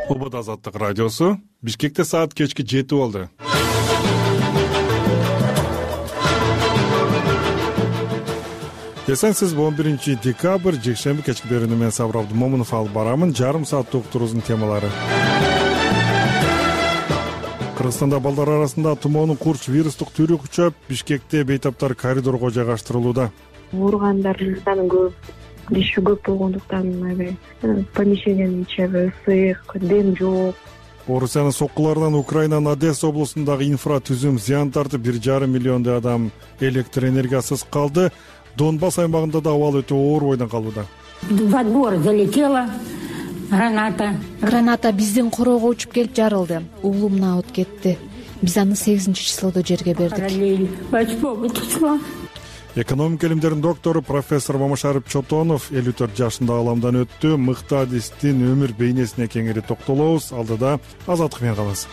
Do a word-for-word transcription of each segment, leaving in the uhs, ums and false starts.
Убуд Азаттык радиосу. Бишкекте саат кечки жети болду. Эсенсиз он биринчи декабрь жекшемби кечки берүүнү мен Сабыр Абдумомунов алып барамын. Жарым саат уктуруубуздун темалары. Кыргызстанда балдар арасында тумоонун курч вирустук түрү күчөп, Бишкекте бейтаптар коридорго жайгаштырылууда. Ооругандардын саны көп, иши көп болгондуктан помещениянын ичи ысык, дем жок. Орусиянын соккуларынан Украинанын Одесса облусундагы инфратүзүм зыян тартып, бир жарым миллиондой адам электр энергиясыз калды. Донбасс аймагында да абал өтө оор бойдон калууда. Во двор залетела граната. Граната биздин короого учуп келип жарылды. Уулумун аут кетти. Биз аны сегизинчи числодо жерге бердик. Экономика илимдеринин доктору профессор Мамашарып Чотонов элүү төрт жашында ааламдан өттү. Мыкты адистин өмүр бейнесине кеңири токтолобуз. Алдыда Азаттык менен калабыз.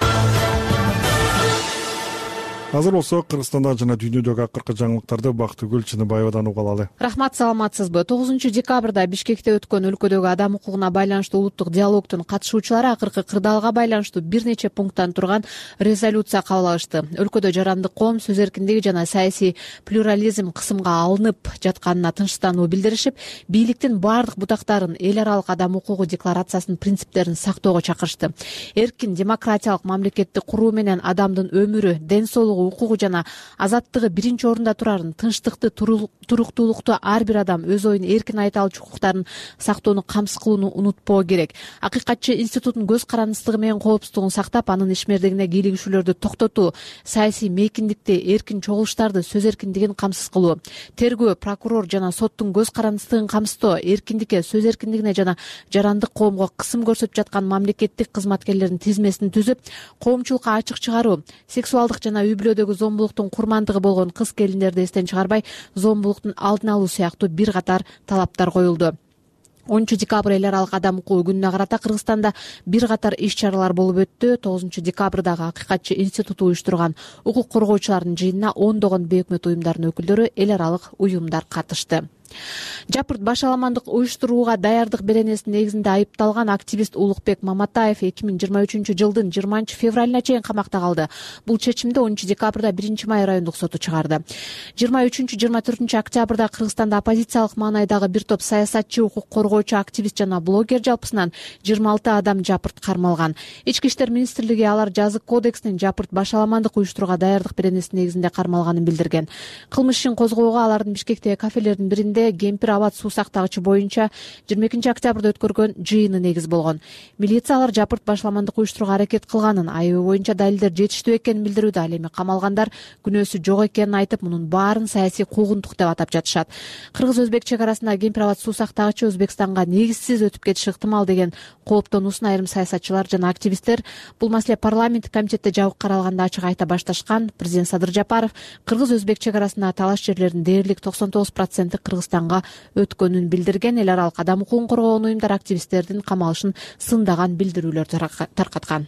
Азыр болсо Кыргызстанда жана дүйнөдөгү акыркы жаңылыктарды Бактыгүл Чыныбаевадан уга алалы. Рахмат, саламатсызбы? тогузунчу декабрда Бишкекте өткөн өлкөдөгү адам укугуна байланыштуу улуттук диалогдун катышуучулары акыркы кырдаалга байланыштуу бир нече пункттан турган резолюция кабыл алышты. Өлкөдө жарандык коом, сөз эркиндиги жана саясий плюрализм кысымга алынып жатканына тынчтануу билдиришип, бийликтин баардык бутактарын эл аралык адам укугу декларациясынын принциптерин сактоого чакырышты. Эркин демократиялык мамлекетти куруу менен адамдын өмүрү, ден соолугу, укугу жана азаттыгы биринчи орунда турарын, тынчтыкты, туруктуулукту ар бир адам өз оюн эркин айта алчу укуктарын сактоону камсыз кылууну унутпоо керек. Акыйкатчы институттун көз карандысыздыгы менен коопсуздугун сактап, анын ишмердигине кийлигишүүлөрдү токтотуу, саясий мейкиндикти, эркин чогулуштарды, сөз эркиндигин камсыз кылуу, тергөө, прокурор жана соттун көз карандысыздыгын камсыздоо, эркиндикке, сөз эркиндигине жана жарандык коомго кысым көрсөтүп жаткан мамлекеттик кызматкерлердин тизмесин түзүп, коомчулукка ачык чыгаруу, сексуалдык жана үй бүлөдөгү зомбулуктун курмандыгы болгон кыз келиндерди эстен чыгарбай, зомбулуктун алдын алуу сыяктуу бир катар талаптар коюлду. онунчу декабрь эл аралык адам укугу күнүнө карата Кыргызстанда бир катар иш-чаралар болуп өттү. тогузунчу декабрдагы Акыйкатчы институту уюштурган укук коргоочулардын жыйынына ондогон бейөкмөт уюмдардын өкүлдөрү, эл аралык уюмдар катышты. Жапырт башаламандык уюштурууга даярдык беренесинин негизинде айыпталган активист Улукбек Маматаев эки миң жыйырма үчүнчү жылдын жыйырманчы февралына чейин камакта калды. Бул чечимди онунчу декабрда биринчи май райондук соту чыгарды. жыйырма үчүнчү жыйырма төртүнчү октябрда Кыргызстанда оппозициялык маанайдагы бир топ саясатчы, укук коргоочу, активист жана блогер жалпысынан жыйырма алты адам жапырт кармалган. Ички иштер министрлиги алар жазык кодексинин жапырт башаламандык уюштурууга даярдык беренесинин негизинде кармалганын билдирген. Кылмыш ишин козгоого алардын Бишкектеги кафелердин биринде Кемпир абад суу сактагычы боюнча жыйырма экинчи октябрда өткөргөн жыйыны негиз болгон. Милиция алар жапырт башаламандык уюштурууга аракет кылганын, айыбы боюнча далилдер жетиштүү экенин билдирүүдө. Ал эми камалгандар күнөөсү жок экенин айтып, мунун баарын саясий куугунтук деп атап жатышат. Кыргыз-өзбек чек арасында Кемпир абад суу сактагычы Өзбекстанга негизсиз өтүп кетиши ыктымал деген кооптонуусун айрым саясатчылар жана активисттер бул маселе парламенттик комитетте жабык каралганда ачык айта башташкан. Президент Садыр Жапаров Кыргыз-өзбек чек арасында талаш жерлердин дээрлик токсон тогуз проценти Кыргызстанга өткөнүн билдирген. Эл аралык адам укугун коргоогон уюмдар активисттердин камалышын сындаган билдирүүлөр таркаткан.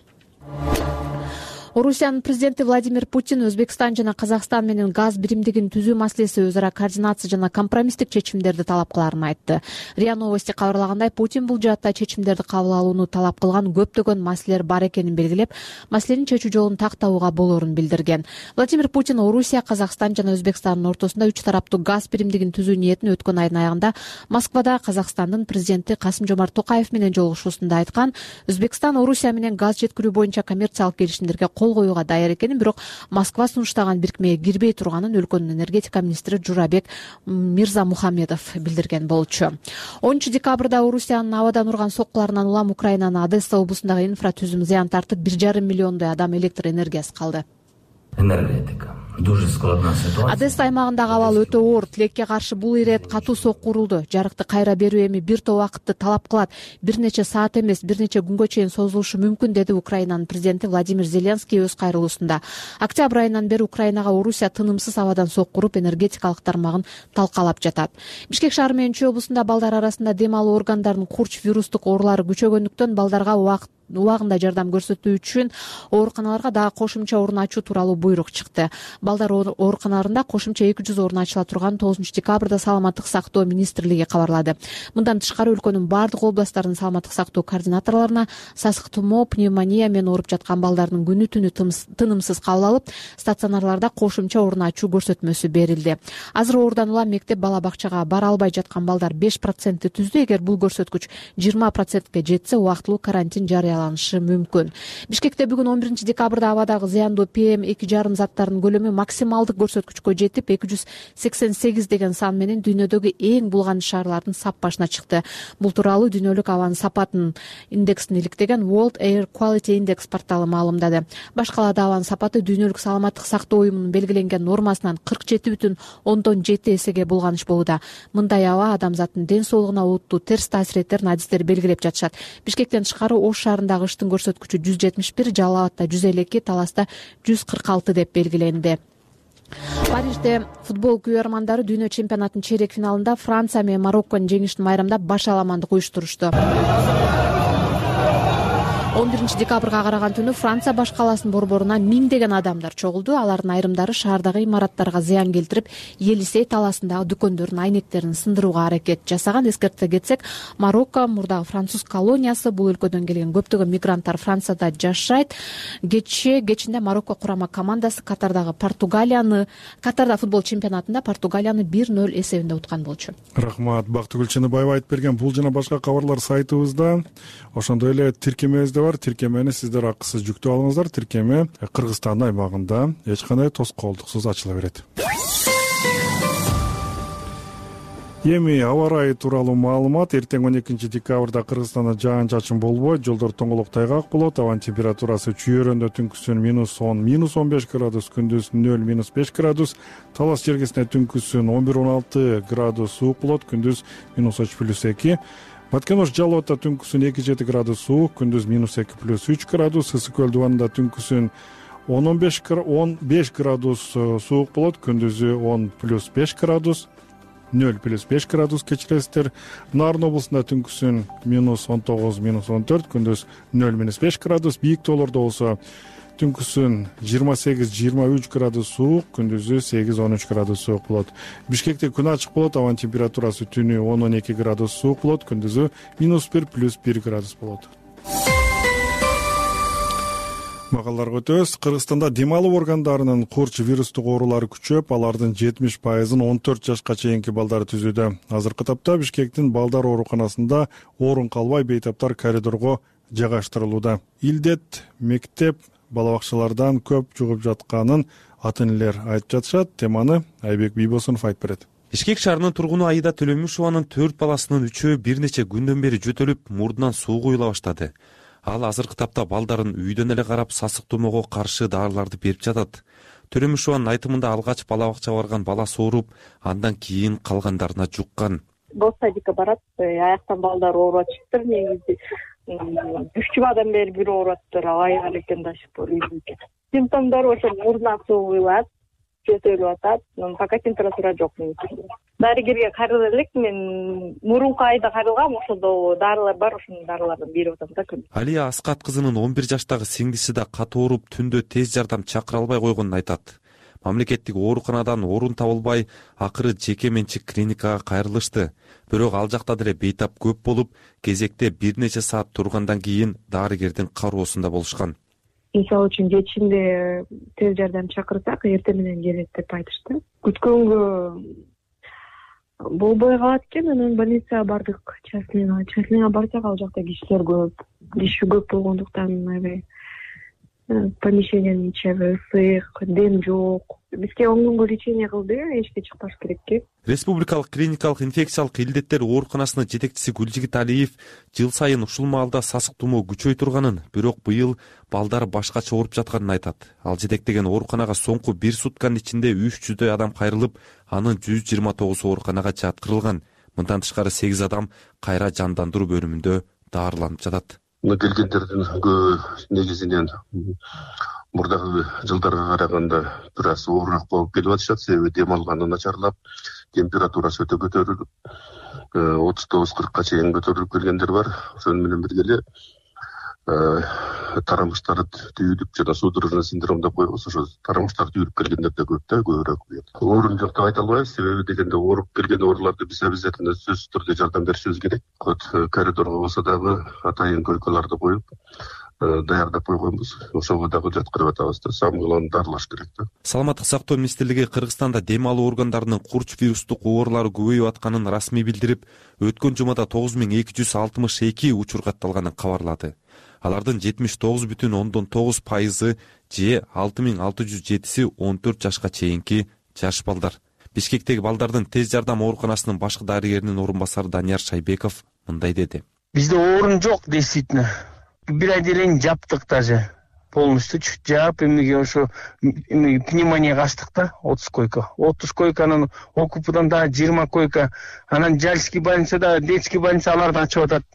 Орусиянын президенти Владимир Путин Өзбекстан жана Казакстан менен газ биримдигин түзүү маселеси өз ара координация жана компромисстик чечимдерди талап кыларын айтты. РИА Новости кабарлагандай, Путин бул жаатта чечимдерди кабыл алууну талап кылган көптөгөн маселелер бар экенин белгилеп, маселенин чечүү жолун тактабууга болоорун билдирген. Владимир Путин Орусия, Казакстан жана Өзбекстандын ортосунда үч тараптуу газ биримдигин түзүү ниетин өткөн айдын аягында Москвада Казакстандын президенти Касым-Жомарт Токаев менен жолугушуусунда айткан. Өзбекстан Орусия менен газ жеткирүү боюнча коммерциялык келишимдерге кол коюуга даяр экенин, бирок Москва сунуштаган бирикмеге кирбей турганын өлкөнүн энергетика министри Журабек Мирзамухамедов билдирген болчу. онунчу декабрда Орусиянын абадан урган соккуларынан улам Украинанын Одесса облусундагы инфратүзүм зыян тартып, бир жарым миллиондой адам электр энергиясыз калды. Энергетика. Одесса аймагындагы абал өтө оор. Тилекке каршы бул ирет катуу сокку урулду. Жарыкты кайра берүү эми бир топ убакытты талап кылат. Бир нече саат эмес, бир нече күнгө чейин созулушу мүмкүн, деди Украинанын президенти Владимир Зеленский өз кайрылуусунда. Октябрь айынан бери Украинага Орусия тынымсыз абадан сокку уруп, энергетикалык тармагын талкалап жатат. Бишкек шаары менен Чүй облусунда балдар арасында дем алуу органдарынын курч вирустук оорулары күчөгөндүктөн балдарга убакыт убагында жардам көрсөтүү үчүн ооруканаларга дагы кошумча орун ачуу тууралуу буйрук чыкты. Балдар ооруканаларында кошумча эки жүз орун ачыла турган тогузунчу декабрда саламаттык сактоо министрлиги кабарлады. Мындан тышкары өлкөнүн бардык областтарынын саламаттык сактоо координаторлоруна сасык тумоо, пневмония менен ооруп жаткан балдардын күнү түнү тынымсыз кабыл алып, стационарларда кошумча орун ачуу көрсөтмөсү берилди. Азыр оорудан улам мектеп бала бакчага бара албай жаткан балдар беш процентти түздү. Эгер бул көрсөткүч жыйырма процентке жетсе, убактылуу карантин жарыяланышы мүмкүн. Бишкекте бүгүн он биринчи декабрда абадагы зыяндуу пи эм эки жарым заттарынын көлөмү максималдык көрсөткүчкө жетип, эки жүз сексен сегиз деген сан менен дүйнөдөгү эң булган шаарлардын сап башына чыкты. Бул тууралуу дүйнөлүк абанын сапатын индексин иликтеген World Air Quality Index порталы маалымдады. Башкалада абанын сапаты дүйнөлүк саламаттык сактоо уюмунун белгиленген нормасынан кырк жети бүтүн ондон жети эсеге булганыш болууда. Мындай аба адамзаттын ден соолугуна олуттуу терс таасир этерин адистер белгилеп жатышат. Бишкектен тышкары Ош шаарындагы кыштын көрсөткүчү жүз жетимиш бир, Жалал абадта жүз элүү эки, Таласта жүз кырк алты деп белгиленди. Парижде футбол күйөрмандары дүйнө чемпионатынын чейрек финалында Франция менен Марокконун жеңишин майрамдап баш аламандык уюштурушту. он биринчи декабрга караган түнү Франция баш каласынын борборуна миңдеген адамдар чогулду. Алардын айрымдары шаардагы имараттарга зыян келтирип, Елисей талаасындагы дүкөндөрдүн айнектерин сындырууга аракет жасаган. Эскерте кетсек, Марокко мурдагы француз колониясы, бул өлкөдөн келген көптөгөн мигранттар Францияда жашайт. Кече кечинде Марокко курама командасы Катардагы Португалияны, Катарда футбол чемпионатында Португалияны бир ноль эсебинде уткан болчу. Рахмат, Бактыгүл Чыныбаева айтып берген бул жана башка кабарлар сайтыбызда. Ошондой эле тиркемебизде бар. Тиркемени сиздер акысыз жүктөп алыңыздар. Тиркеме Кыргызстандын аймагында эч кандай тоскоолдуксуз ачыла берет. Эми аба ырайы тууралуу маалымат. Эртең он экинчи декабрда Кыргызстанда жаан-чачын болбойт, жолдор тоңолок тайгак болот. Абанын температурасы чүйөрөндө түнкүсүн минус он, минус он беш градус, күндүз нөл, минус беш градус. Талас жергесинде түнкүсүн он бир он алты градус суук болот, күндүз минус үч плюс эки. Баткенош Жалал абадта түнкүсүн эки жети градус суук, күндүз минус эки плюс үч градус. Ысык көл дубанында түнкүсүн он беш градус суук болот, күндүзү он плюс беш градус, нөл плюс беш градус кечиресиздер. Нарын облусунда түнкүсүн минус он тогуз, минус он төрт, күндүз нөл минус беш градус. Бийик тоолордо болсо түнкүсүн жыйырма сегиз жыйырма үч градус суук, күндүзү сегиз он үч градус суук болот. Бишкекте күн ачык болот, абанын температурасы түнү он он эки градус суук болот, күндүзү минус бир плюс бир градус болот. Магаларга өтөбүз. Кыргызстанда дем алуу органдарынын курч вирустук оорулары күчөп, алардын жетимиш пайызын он төрт жашка чейинки балдар түзүүдө. Азыркы тапта Бишкектин балдар ооруканасында орун калбай бейтаптар коридорго жайгаштырылууда. Илдет мектеп бала бакчалардан көп жугуп жатканын ата энелер айтып жатышат. Теманы Айбек Бийбосунов айтып берет. Бишкек шаарынын тургуну Аида Төлөмүшованын төрт баласынын үчөө бир нече күндөн бери жөтөлүп, мурдунан суу куюла баштады. Ал азыркы тапта балдарын үйдөн эле карап сасык тумоого каршы дарыларды берип жатат. Төлөмүшованын айтымында алгач бала бакчага барган баласы ооруп, андан кийин калгандарына жуккан. Гос садикке барат, аяктан балдар ооруп атышыптыр. Негизи үч жумадан бери бир ооруп атыптыр, айга экен дашып үйдө. Симптомдор ошо мурдунан суу куюлат, жөтөлүп атат, пока температура жок. Дарыгерге каралып элек, мен мурунку айда каралгам, ошондо дарылар бар, ошол дарыларды берип атам да күн. Алия Аскат кызынын он бир жаштагы сиңдиси да катуу ооруп, түндө тез жардам чакыра албай койгонун айтат. Мамлекеттик ооруканадан орун табылбай, акыры жеке менчик клиникага кайрылышты. Бирок ал жакта деле бейтап көп болуп, кезекте бир нече саат тургандан кийин дарыгердин кароосунда болушкан. Мисалы үчүн кечинде тез жардам чакырсак, эртең менен келет деп айтышты. Күткөнгө болбой калат экен, анан больницага бардык, частныйга. Частныйга барсак, ал жакта кишилер көп, киши көп болгондуктан аябай помещениянын ичи аябай ысык, дем жок. Бизге он күнгө лечение кылды, эчке чыкпаш керек экен. Республикалык клиникалык инфекциялык илдеттер ооруканасынын жетекчиси Гүлжигит Алиев жыл сайын ушул маалда сасык тумоо күчөй турганын, бирок быйыл балдар башкача ооруп жатканын айтат. Ал жетектеген ооруканага соңку бир сутканын ичинде үч жүздөй адам кайрылып, анын жүз жыйырма тогузу ооруканага жаткырылган. Мындан тышкары сегиз адам кайра жандандыруу бөлүмүндө даарыланып жатат. Келгендердин негизинен мурдагы жылдарга караганда бир аз оорураак болуп келип атышат. Себеби дем алганы начарлап, температурасы өтө көтөрүлүп, отуз тогуз кыркка чейин көтөрүлүп келгендер бар. Ошону менен бирге эле тарамыштары түйүлүп жана судорожный синдром деп коебуз, ошо тарамыштар түйүлүп келгендер да көп да, көбүрөөк уят. Оорун жок деп айта албайбыз, себеби дегенде ооруп келген ооруларды биз обязательно сөзсүз түрдө жардам беришибиз керек. Вот коридорго болсо дагы атайын койкаларды коюп даярдап койгонбуз. Ошого дагы жаткырып атабыз да, самыйланып дарылаш керек да. Саламаттык сактоо министрлиги Кыргызстанда дем алуу органдарынын курч вирустук оорулары көбөйүп атканын расмий билдирип, өткөн жумада тогуз миң эки жүз алтымыш эки учур катталганын кабарлады. Алардын жетимиш тогуз бүтүн ондон тогуз пайызы же алты миң алты жүз жетиси он төрт жашка чейинки жаш балдар. Бишкектеги балдардын тез жардам ооруканасынын башкы дарыгеринин орун басары Данияр Шайбеков мындай деди. Бизде орун жок, действительно. Бир айдан жаптык даже. Полностью жаап, эмнеге ошо пневмонияга ачтык да, отуз койка. отуз койканын окупудан да жыйырма койка. Анан Жальский больницада, детский больница аларды ачып атат.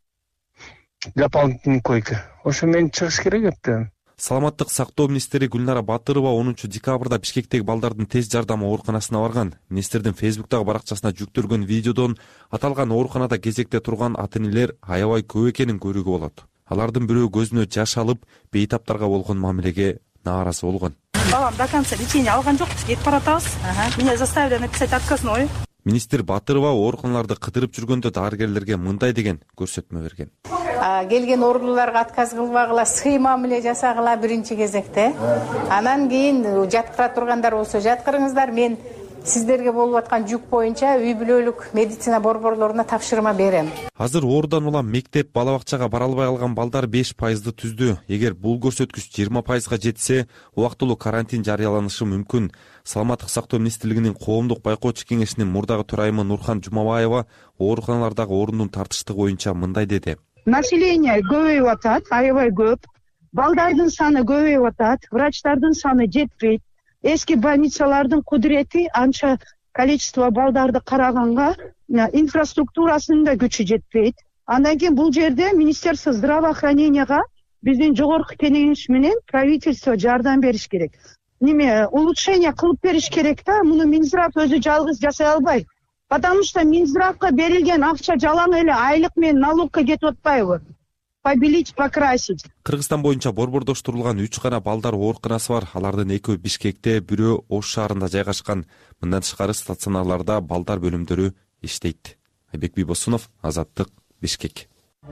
Дополнительный койка. Ошо мен чыгыш керек эптен. Саламаттык сактоо министри Гүлнара Батырова онунчу декабрда Бишкектеги балдардын тез жардам ооруканасына барган. Министрдин Фейсбуктагы баракчасына жүктөлгөн видеодон аталган ооруканада кезекте турган ата-энелер аябай көп экенин көрүүгө болот. Алардын бирөө көзүнө жаш алып, бейтаптарга болгон мамилеге нааразы болгон. Балам до конца лечение алган жок, кетип баратабыз. Меня заставили написать отказной. Министр Батырова ооруканаларды кыдырып жүргөндө дарыгерлерге мындай деген көрсөтмө берген. Келген оорулууларга отказ кылбагыла, сый мамиле жасагыла биринчи кезекте. Анан кийин жаткыра тургандар болсо жаткырыңыздар, мен сиздерге болуп аткан жүк боюнча үй бүлөлүк медицина борборлоруна тапшырма берем. Азыр оорудан улам мектеп, бала бакчага бара албай калган балдар беш пайызды түздү. Эгер бул көрсөткүч жыйырма пайызга жетсе, убактылуу карантин жарыяланышы мүмкүн. Саламаттык сактоо министрлигинин коомдук байкоочу кеңешинин мурдагы төрайымы Нурхан Жумабаева ооруканалардагы орундун тартыштыгы боюнча мындай деди. Население көбөйүп атат, аябай көп. Балдардын саны көбөйүп атат, врачтардын саны жетпейт. Эски больницалардын кудурети анча количество балдарды караганга инфраструктурасынын да күчү жетпейт. Андан кийин бул жерде Министерство здравоохраненияга биздин жогорку кеңеш менен правительство жардам бериш керек. Неме улучшение кылып бериш керек да, муну Минздрав өзү жалгыз жасай албайт. Потому что Минздравга берилген акча жалаң эле айлык менен налогко кетип атпайбы? Побелить, покрасить. Кыргызстан боюнча борбордоштурулган үч гана балдар ооруканасы бар. Алардын экөө Бишкекте, бирөө Ош шаарында жайгашкан. Мындан тышкары стационарларда балдар бөлүмдөрү иштейт. Айбек Бибосунов, Азаттык, Бишкек.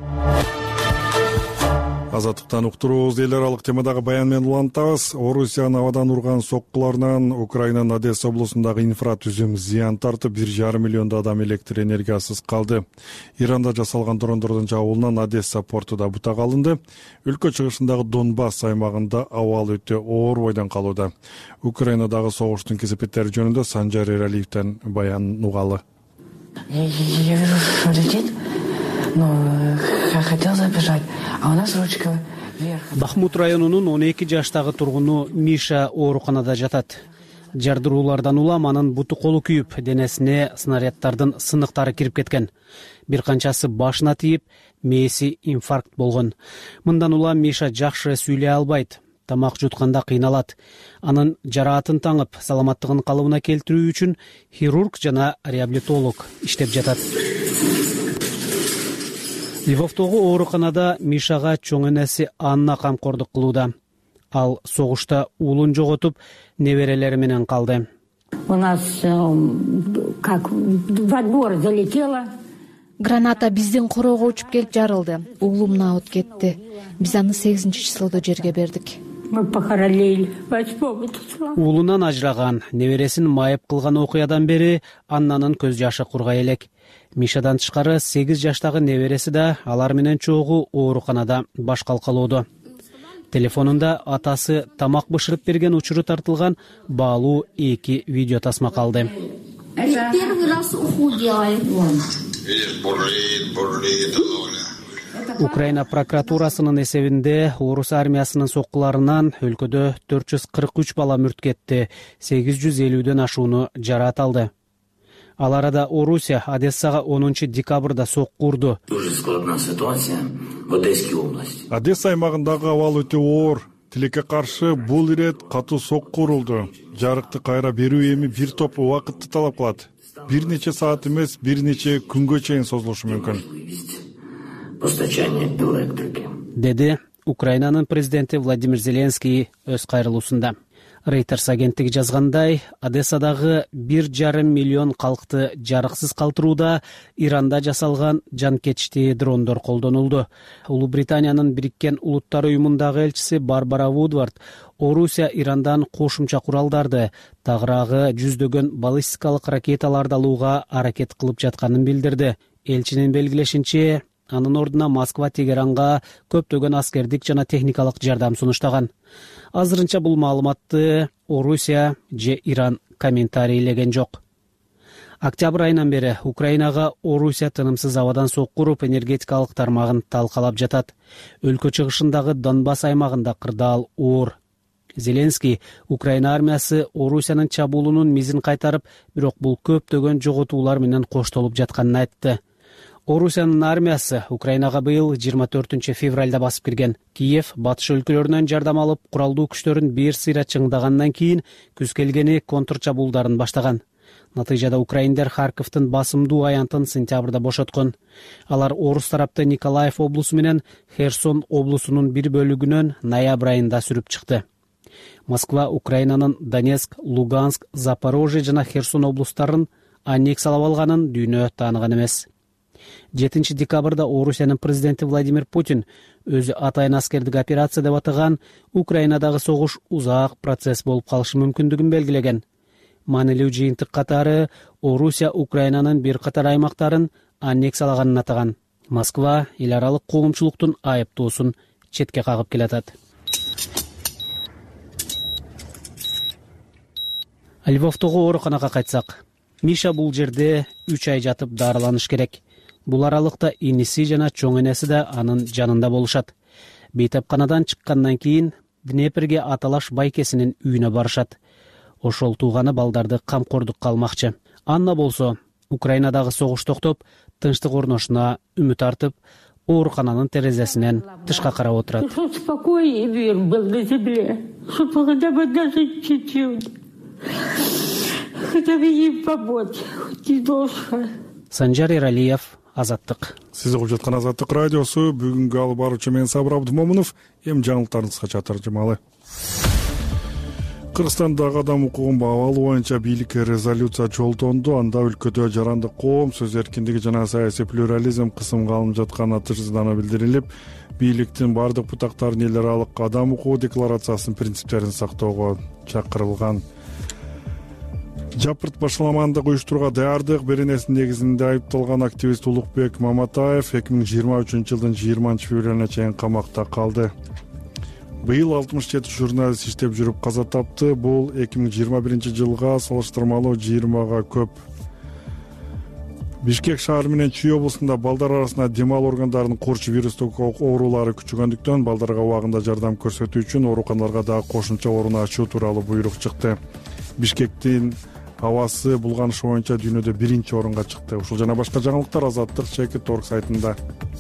Азаттыктан уктуруубуз. Эл аралык темадагы баян менен улантабыз. Орусиянын абадан урган соккуларынан Украинанын Одесса облусундагы инфратүзүм зыян тартып, бир жарым миллиондой адам электр энергиясыз калды. Иранда жасалган дрондордун жабылуунан Одесса порту да бутак алынды. Өлкө чыгышындагы Донбасс аймагында абал өтө оор бойдон калууда. Украинадагы согуштун кесепеттери жөнүндө Санжар Эралиевден баян угалы. Хотел забежать, а у нас ручка вверх. Бахмут районунун он эки жаштагы тургуну Миша ооруканада жатат. Жардыруулардан улам анын буту колу күйүп, денесине снаряддардын сыныктары кирип кеткен. Бир канчасы башына тийип, мээси инфаркт болгон. Мындан улам Миша жакшы сүйлөй албайт. Тамак жутканда кыйналат. Анын жараатын таңып, саламаттыгын калыбына келтирүү үчүн хирург жана реабилитолог иштеп жатат. Львовдогу ооруканада Мишага чоң энеси Анна камкордук кылууда. Ал согушта уулун жоготуп, неберелери менен калды. У нас как во двор залетела. Граната биздин короого учуп келип жарылды. Уулумна от кетти. Биз аны сегизинчи числодо жерге бердик. Мы похоронили восьмого числа. Уулунан ажыраган, небересин майып кылган окуядан бери Аннанын көз жашы кургай элек. Мишадан тышкары сегиз жаштагы небереси да алар менен чогуу ооруканада баш калкалоодо. Телефонунда атасы тамак бышырып берген учуру тартылган баалуу эки видео тасма калды. Первый раз уху делает он. Украина прокуратурасынын эсебинде орус армиясынын соккуларынан өлкөдө төрт жүз кырк үч бала мүрт кетти, сегиз жүз элүүдөн ашууну жараат алды. Ал арада Орусия Одессага онунчу декабрда сокку урду. Одесса аймагындагы абал өтө оор. Тилекке каршы бул ирет катуу сокку урулду. Жарыкты кайра берүү эми бир топ убакытты талап кылат. Бир нече саат эмес, бир нече күнгө чейин созулушу мүмкүн. деди Украинанын президенти Владимир Зеленский өз кайрылуусунда. Reuters агенттиги жазгандай, Одессадагы бир жарым миллион калкты жарыксыз калтырууда Иранда жасалган жанкечти дрондор колдонулду. Улуу Британиянын Бириккен Улуттар уюмундагы элчиси Барбара Вудвард Орусия Ирандан кошумча куралдарды, тагыраагы жүздөгөн баллистикалык ракеталарды алууга аракет кылып жатканын билдирди. Элчинин белгилешинче, анын ордуна Москва Тегеранга көптөгөн аскердик жана техникалык жардам сунуштаган. Азырынча бул маалыматты Орусия же Иран комментарийлеген жок. Октябрь айынан бери Украинага Орусия тынымсыз абадан сок куруп энергетикалык тармагын талкалап жатат. Өлкө чыгышындагы Донбасс аймагында кырдаал оор. Зеленский Украина армиясы Орусиянын чабуулунун мизин кайтарып, бирок бул көптөгөн жоготуулар менен коштолуп жатканын айтты. Орусиянын армиясы Украинага быйыл жыйырма төртүнчү февралда басып кирген. Киев батыш өлкөлөрүнөн жардам алып, куралдуу күчтөрүн бир сыйра чыңдагандан кийин күз келгени контрчабуулдарын баштаган. Натыйжада украиндер Харковдун басымдуу аянтын сентябрда бошоткон. Алар орус тарапты Николаев облусу менен Херсон облусунун бир бөлүгүнөн ноябрь айында сүрүп чыкты. Москва Украинанын Донецк, Луганск, Запорожье жана Херсон облустарын аннексиялап алганын дүйнө тааныган эмес. жетинчи декабрда Орусиянын президенти Владимир Путин өзү атайын аскердик операция деп атаган Украинадагы согуш узак процесс болуп калышы мүмкүндүгүн белгилеген. Маанилүү жыйынтык катары Орусия Украинанын бир катар аймактарын аннексиялаганын атаган. Москва эл аралык коомчулуктун айыптоосун четке кагып келатат. Львовдогу ооруканага кайтсак, Миша бул жерде үч ай жатып дарыланыш керек. Бул аралыкта иниси жана чоң энеси да анын жанында болушат. Бейтапканадан чыккандан кийин Днеперге аталаш байкесинин үйүнө барышат. Ошол тууганы балдарды камкордукка алмакчы. Анна болсо Украинадагы согуш токтоп, тынчтык орношуна үмүт артып, оорукананын терезесинен тышка карап отурат. Спокой и мир был на земле, чтобы хотя бы даже чуть-чуть, хотя бы им помочь, немножко. Санжар Эралиев, Азаттык. Сиз угуп жаткан Азаттык радиосу. Бүгүнкү алып баруучу мен Сабыр Абдымомунов. Эми жаңылыктарыңызга чатыржымалы. Кыргызстандагы адам укугун баалоо боюнча бийликке резолюция жолдонду. Анда өлкөдө жарандык коом, сөз эркиндиги жана саясий плюрализм кысымга алынып жатканы тыждана билдирилип, бийликтин бардык бутактарын эл аралык адам укугу декларациясынын принциптерин сактоого чакырылган. Жапырт башаламандык уюштурууга даярдык беренесинин негизинде айыпталган активист Улукбек Маматаев эки миң жыйырма үчүнчү жылдын жыйырманчы февралына чейин камакта калды. Быйыл алтымыш жети журналист иштеп жүрүп каза тапты. Бул эки миң жыйырма биринчи жылга салыштырмалуу жыйырмага көп. Бишкек шаары менен Чүй облусунда балдар арасында дем алуу органдарынын корчу вирустук оорулары күчөгөндүктөн балдарга убагында жардам көрсөтүү үчүн ооруканаларга дагы кошумча орун ачуу тууралуу буйрук чыкты. Бишкектин абасы булганышы боюнча дүйнөдө биринчи орунга чыкты. Ушул жана башка жаңылыктар Азаттык Чекит Торг сайтында.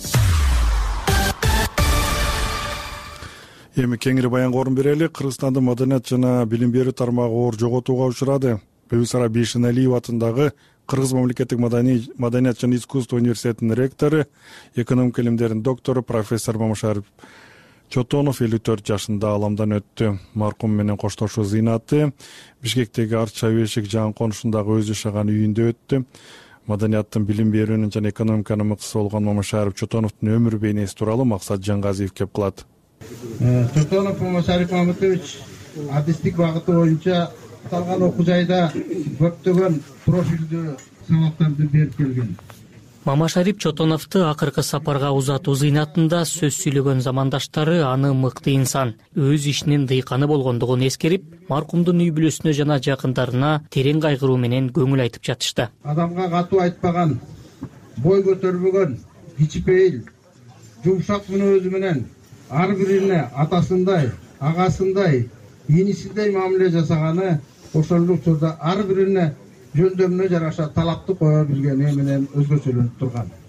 Эми кеңири баянга орун берели. Кыргызстандын маданият жана билим берүү тармагы оор жоготууга учурады. Бибисара Бейшеналиев атындагы Кыргыз мамлекеттик маданият жана искусство университетинин ректору, экономика илимдеринин доктору профессор Мамашарip Чотонов элүү төрт жашында аламдан өттү. Маркум менен коштошуу зыйнаты Бишкектеги Арча Бешик жан конушундагы өзү жашаган үйүндө өттү. Маданияттын билим берүүнүн жана экономиканын мыкты болгон Мамашарip Чотоновдун өмүр бейнеси тууралуу Максат Жангазиев кеп кылат. Чотонов Мамашарip Мамытович адистик багыты боюнча аталган окуу жайда көптөгөн профилдүү сабактарды берип келген. Мамашарip Чотоновду акыркы сапарга узатуу зыйнатында сөз сүйлөгөн замандаштары аны мыкты инсан, өз ишинин дыйканы болгондугун эскерип, маркумдун үй бүлөсүнө жана жакындарына терең кайгыруу менен көңүл айтып жатышты. Адамга катуу айтпаган, бой көтөрбөгөн, кичипейил, жумшак мүнөзү менен ар бирине атасындай, агасындай, инисиндей мамиле жасаганы ошол учурда ар бирине жөндөмүнө жараша талапты кое билгени менен өзгөчөлөнүп турган.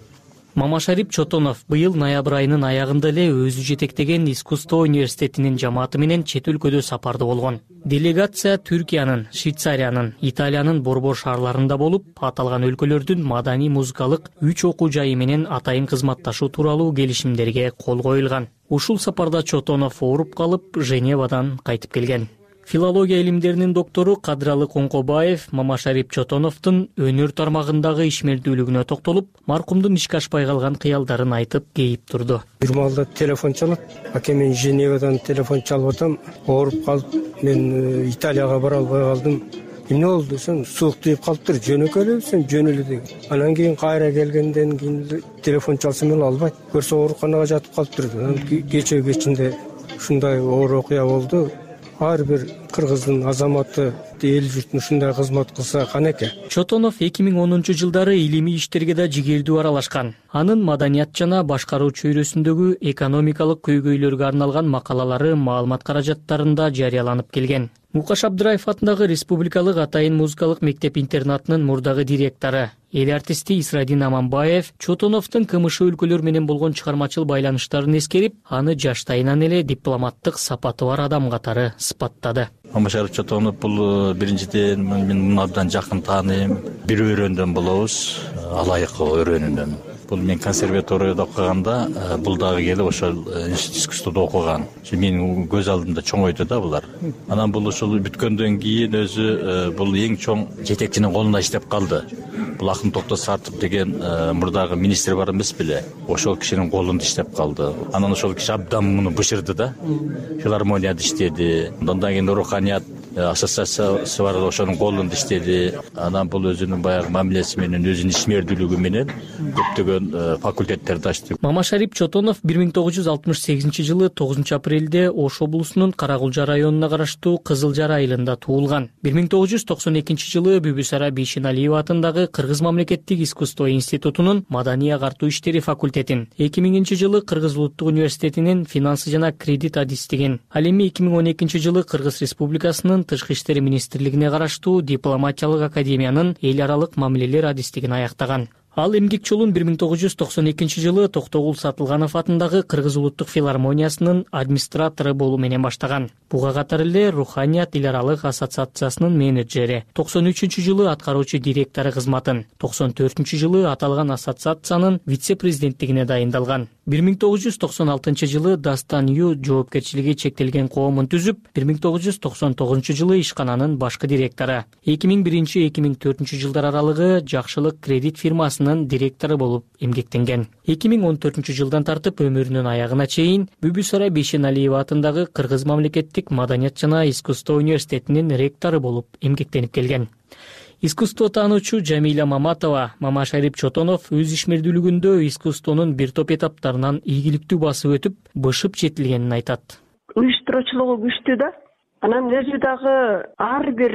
Мамашарип Чотонов быйыл ноябрь айынын аягында эле өзү жетектеген искусство университетинин жамааты менен чет өлкөдө сапарда болгон. Делегация Түркиянын, Швейцариянын, Италиянын борбор шаарларында болуп, аталган өлкөлөрдүн маданий музыкалык үч окуу жайы менен атайын кызматташуу тууралуу келишимдерге кол коюлган. Ушул сапарда Чотонов ооруп калып, Женевадан кайтып келген. Филология илимдеринин доктору Кадыралы Коңкобаев Мамашарип Чотоновдун өнөр тармагындагы ишмердүүлүгүнө токтолуп, маркумдун ишке ашпай калган кыялдарын айтып кейип турду. Бир маалда телефон чалат. Аке, мен Женевадан телефон чалып атам. Ооруп калып, мен Италияга бара албай калдым. Эмне болду десем, суук тийип калыптыр, жөнөкөй эле десем, жөнөлө деген. Анан кийин кайра келгенден кийин телефон чалсам эле албайт. Көрсө ооруканага жатып калыптыр. Кече кечинде ушундай оор окуя болду. Ар бир кыргыздын азаматы эл журтуна ушундай кызмат кылса канеке. Чотонов эки миң онунчу жылдары илимий иштерге да жигердүү аралашкан. Анын маданият жана башкаруу чөйрөсүндөгү экономикалык көйгөйлөргө арналган макалалары маалымат каражаттарында жарыяланып келген. Мукаш Абдыраев атындагы Республикалык атайын музыкалык мектеп-интернатынын мурдагы директору, эл артисти Исрадин Аманбаев Чотоновдун КМШ өлкөлөр менен болгон чыгармачыл байланыштарын эскерип, аны жаштайынан эле дипломаттык сапаты бар адам катары сыпаттады. Мамашарип Чотонов бул биринчиден мен абдан жакын тааныйм. Бир өрөөндөн болобуз, алайык өрөөнүнөн. Бул мен консерваторияда окуганда, бул дагы келип ошол искусстводо окуган. Менин көз алдымда чоңойду да булар. Анан бул ушул бүткөндөн кийин өзү бул эң чоң жетекчинин колунда иштеп калды. Бул Акын Токтос Сартов деген мурдагы министр бар эмес беле? Ошол кишинин колунда иштеп калды. Анан ошол киши абдан муну бышырды да. Филармонияда иштеди. Андан кийин руханият ассоциациясы бар, ошонун колунда иштеди. Анан бул өзүнүн баягы мамилеси менен, өзүнүн ишмердүүлүгү менен көптөгөн факультеттерди ачты. Мамашарип Чотонов бир миң тогуз жүз алтымыш сегизинчи жылы тогузунчу апрелде Ош облусунун Карагулжа районуна караштуу Кызылжар айылында туулган. бир миң тогуз жүз токсон экинчи жылы Бүбүсара Бейшеналиева атындагы Кыргыз мамлекеттик искусство институтунун маданий агартуу иштери факультетин, эки миңинчи жылы Кыргыз улуттук университетинин финансы жана кредит адистигин, ал эми эки миң он экинчи жылы Кыргыз Республикасынын Тышкы иштер министрлигине караштуу дипломатиялык академиянын эл аралык мамилелер адистигин аяктаган. Ал эмгек жолун бир миң тогуз жүз токсон экинчи жылы Токтогул Сатылганов атындагы Кыргыз улуттук филармониясынын администратору болуу менен баштаган. Буга катар эле Руханият эл аралык ассоциациясынын менеджери. токсон үчүнчү жылы аткаруучу директору кызматын, токсон төртүнчү жылы аталган ассоциациянын вице-президенттигине дайындалган. бир миң тогуз жүз токсон алтынчы жылы Дастан Ю жоопкерчилиги чектелген коомун түзүп, бир миң тогуз жүз токсон тогузунчу жылы ишкананын башкы директору, эки миң биринчи эки миң төртүнчү жылдар аралыгы Жакшылык кредит фирмасынын директору болуп эмгектенген. эки миң он төртүнчү жылдан тартып өмүрүнүн аягына чейин Бүбүсара Бейшеналиева атындагы Кыргыз мамлекеттик маданият жана искусство университетинин ректору болуп эмгектенип келген. Искусство таануучу Жамиля Маматова Мамашарип Чотонов өз ишмердүүлүгүндө искусствонун бир топ этаптарынан ийгиликтүү басып өтүп, бышып жетилгенин айтат. Уюштуруучулугу күчтүү да. Анан өзү дагы ар бир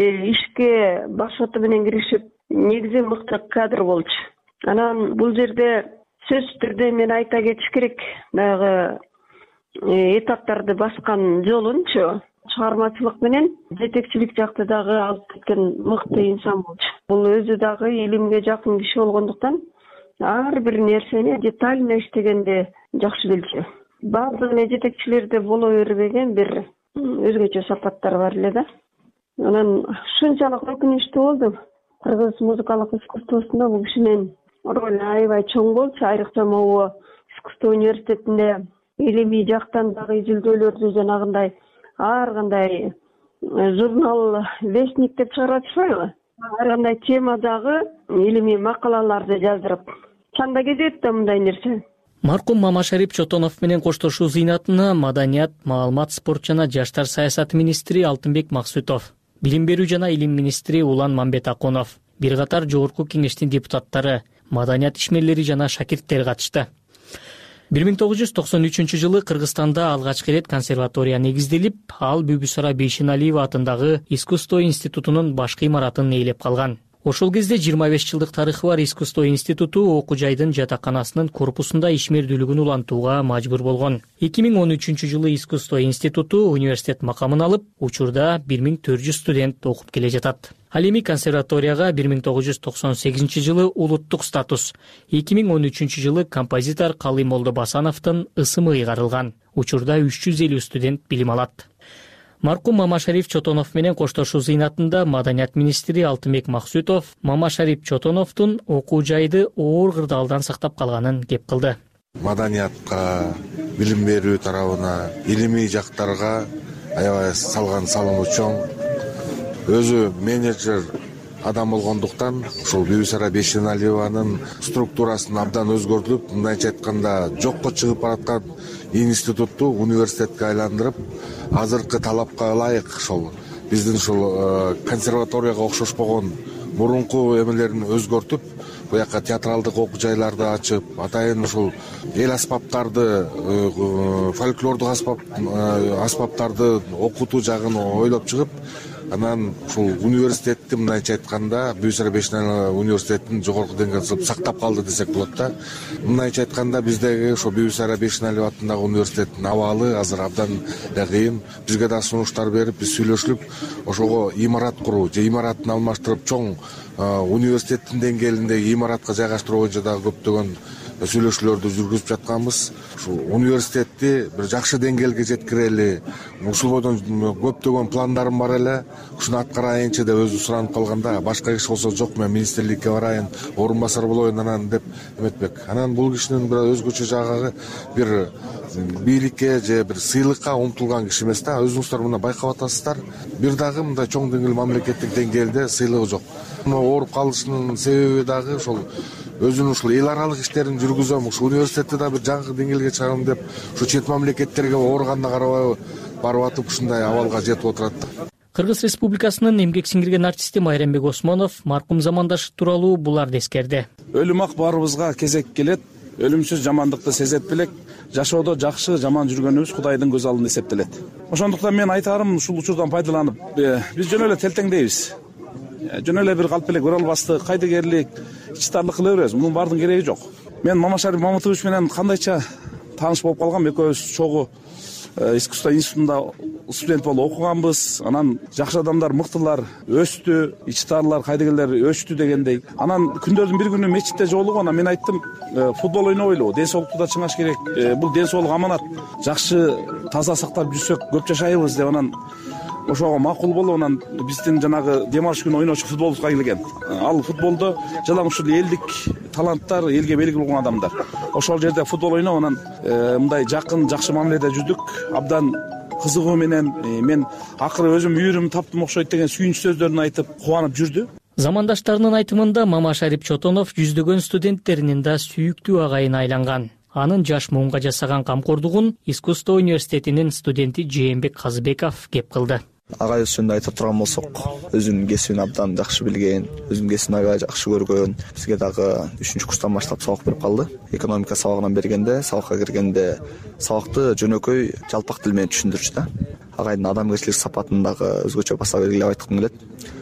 ишке башоты менен киришип, негизи мыкты кадр болчу. Анан бул жерде сөзсүз түрдө мен айта кетиш керек, дагы этаптарды баскан жолунчу чыгармачылык менен жетекчилик жакта дагы алып кеткен мыкты инсан болчу. Бул өзү дагы илимге жакын киши болгондуктан ар бир нерсени детально иштегенди жакшы билчү. Баардыгына жетекчилерде боло бербеген бир өзгөчө сапаттар бар эле да. Анан ушунчалык өкүнүчтүү болду. Кыргыз музыкалык искусствосунда бул кишинин ролу аябай чоң болчу. Айрыкча могу искусство университетинде илимий жактан дагы изилдөөлөрдү жанагындай ар кандай журнал Вестник деп чыгарып атышпайбы? Ар кандай темадагы илимий макалаларды жаздырып чанда кетет да мындай нерсе. Маркум Мамашарип Чотонов менен коштошуу зыйнатына маданият, маалымат, спорт жана жаштар саясаты министри Алтынбек Максутов, билим берүү жана илим министри Улан Мамбетакунов, бир катар жогорку кеңештин депутаттары, маданият ишмерлери жана шакирттер катышты. бир миң тогуз жүз токсон үчүнчү жылы Кыргызстанда алгачкы ирет консерватория негизделип, ал Бүбүсара Бейшеналиева атындагы искусство институтунун башкы имаратын ээлеп калган. Ошол кезде жыйырма беш жылдык тарыхы бар искусство институту окуу жайдын жатаканасынын корпусунда ишмердүүлүгүн улантууга мажбур болгон. эки миң он үчүнчү жылы искусство институту университет макамын алып, учурда бир миң төрт жүз студент окуп келе жатат. Ал эми консерваторияга бир миң тогуз жүз токсон сегизинчи жылы улуттук статус, эки миң он үчүнчү жылы композитор Калый Молдобасановдун ысымы ыйгарылган. Учурда үч жүз элүү студент билим алат. Маркум Мамашариф Чотонов менен коштошуу зыйнатында маданият министри Алтынбек Максутов Мамашариф Чотоновдун окуу жайды оор кырдаалдан сактап калганын кеп кылды. Маданиятка, билим берүү тарабына, илимий жактарга аябай салган салымы чоң. Өзү менеджер адам болгондуктан ушул Бибисара Бейшеналиеванын структурасын абдан өзгөртүп, мындайча айтканда жокко чыгып бараткан институтту университетке айландырып, азыркы талапка ылайык ошол биздин ушул консерваторияга окшошпогон мурунку эмелерин өзгөртүп, буяка театралдык окуу жайларды ачып, атайын ушул эл аспаптарды, фольклордук аспап аспаптарды окутуу жагын ойлоп чыгып, анан ушул университетти мындайча айтканда Бибисара Бейшеналиева университетин жогорку деңгээлде сактап калды десек болот да. Мындайча айтканда биздеги ошо Бибисара Бейшеналиева атындагы университеттин абалы азыр абдан кыйын. Бизге да сунуштар берип, биз сүйлөшүп, ошого имарат куруу же имаратын алмаштырып чоң университеттин деңгээлиндеги имаратка жайгаштыруу боюнча дагы көптөгөн сүйлөшүүлөрдү жүргүзүп жатканбыз. Ушул университетти бир жакшы деңгээлге жеткирели, ушул бойдон көптөгөн пландарым бар эле. Ушуну аткарайынчы деп өзү суранып калганда, башка киши болсо жок, мен министрликке барайын, орун басар болоюн анан деп эметпек. Анан бул кишинин бир өзгөчө жагы бир бийликке же бир сыйлыкка умтулган киши эмес да. Өзүңүздөр мына байкап атасыздар, бир дагы мындай чоң деңгээл мамлекеттик деңгээлде сыйлыгы жок. Ооруп калышынын себеби дагы ошол өзүнүн ушул эл аралык иштерин жүргүзөм, ушул университетти да бир жаңы деңгээлге чыгарам деп, ушу чет мамлекеттерге ооруганда карабай барып атып ушундай абалга жетип отурат. Кыргыз Республикасынын эмгек сиңирген артисти Майрамбек Осмонов маркум замандашы тууралуу буларды эскерди. Өлүм ак баарыбызга кезек келет, өлүмсүз жамандыкты сезет белек, жашоодо жакшы жаман жүргөнүбүз Кудайдын көз алдында эсептелет. Ошондуктан мен айтарым, ушул учурдан пайдаланып, биз жөн эле телтеңдейбиз. Жөн эле бир калп эле көрө албастык, кайдыгерлик, ичтарлык кыла беребиз. Мунун баардыгынын кереги жок. Мен Мамашариф Мамытович менен кандайча тааныш болуп калгам, экөөбүз чогуу искусство институтунда студент болуп окуганбыз. Анан жакшы адамдар, мыктылар өстү, ичтарлар, кайдыгерлер өчтү дегендей. Анан күндөрдүн бир күнү мечитте жолугуп, мен айттым, футбол ойнобойлу, ден соолукту да чыңаш керек. Бул ден соолук аманат. Жакшы таза сактап жүрсөк көп жашайбыз деп, анан ошого макул болуп, анан биздин жанагы дем алыш күнү ойночу футболубузга келген. Ал футболдо жалаң ушул элдик таланттар, элге белгилүү болгон адамдар. Ошол жерде футбол ойноп, анан мындай жакын, жакшы мамиледе жүрдүк. Абдан кызыгуу менен мен акыры өзүм үйүрүм таптым окшойт деген сүйүнүч сөздөрүн айтып кубанып жүрдү. Замандаштарынын айтымында Мамашариф Чотонов жүздөгөн студенттеринин да сүйүктүү агайына айланган. Анын жаш муунга жасаган камкордугун искусство университетинин студенти Жээнбек Казыбеков кеп кылды. Агайыбыз жөнүндө айтып турган болсок, өзүнүн кесибин абдан жакшы билген, өзүнүн кесибин аябай жакшы көргөн. Бизге дагы үчүнчү курстан баштап сабак берип калды. Экономика сабагынан бергенде, сабакка киргенде сабакты жөнөкөй жалпак тил менен түшүндүрчү да. Агайдын адамгерчилик сапатын дагы өзгөчө баса белгилеп айткым келет.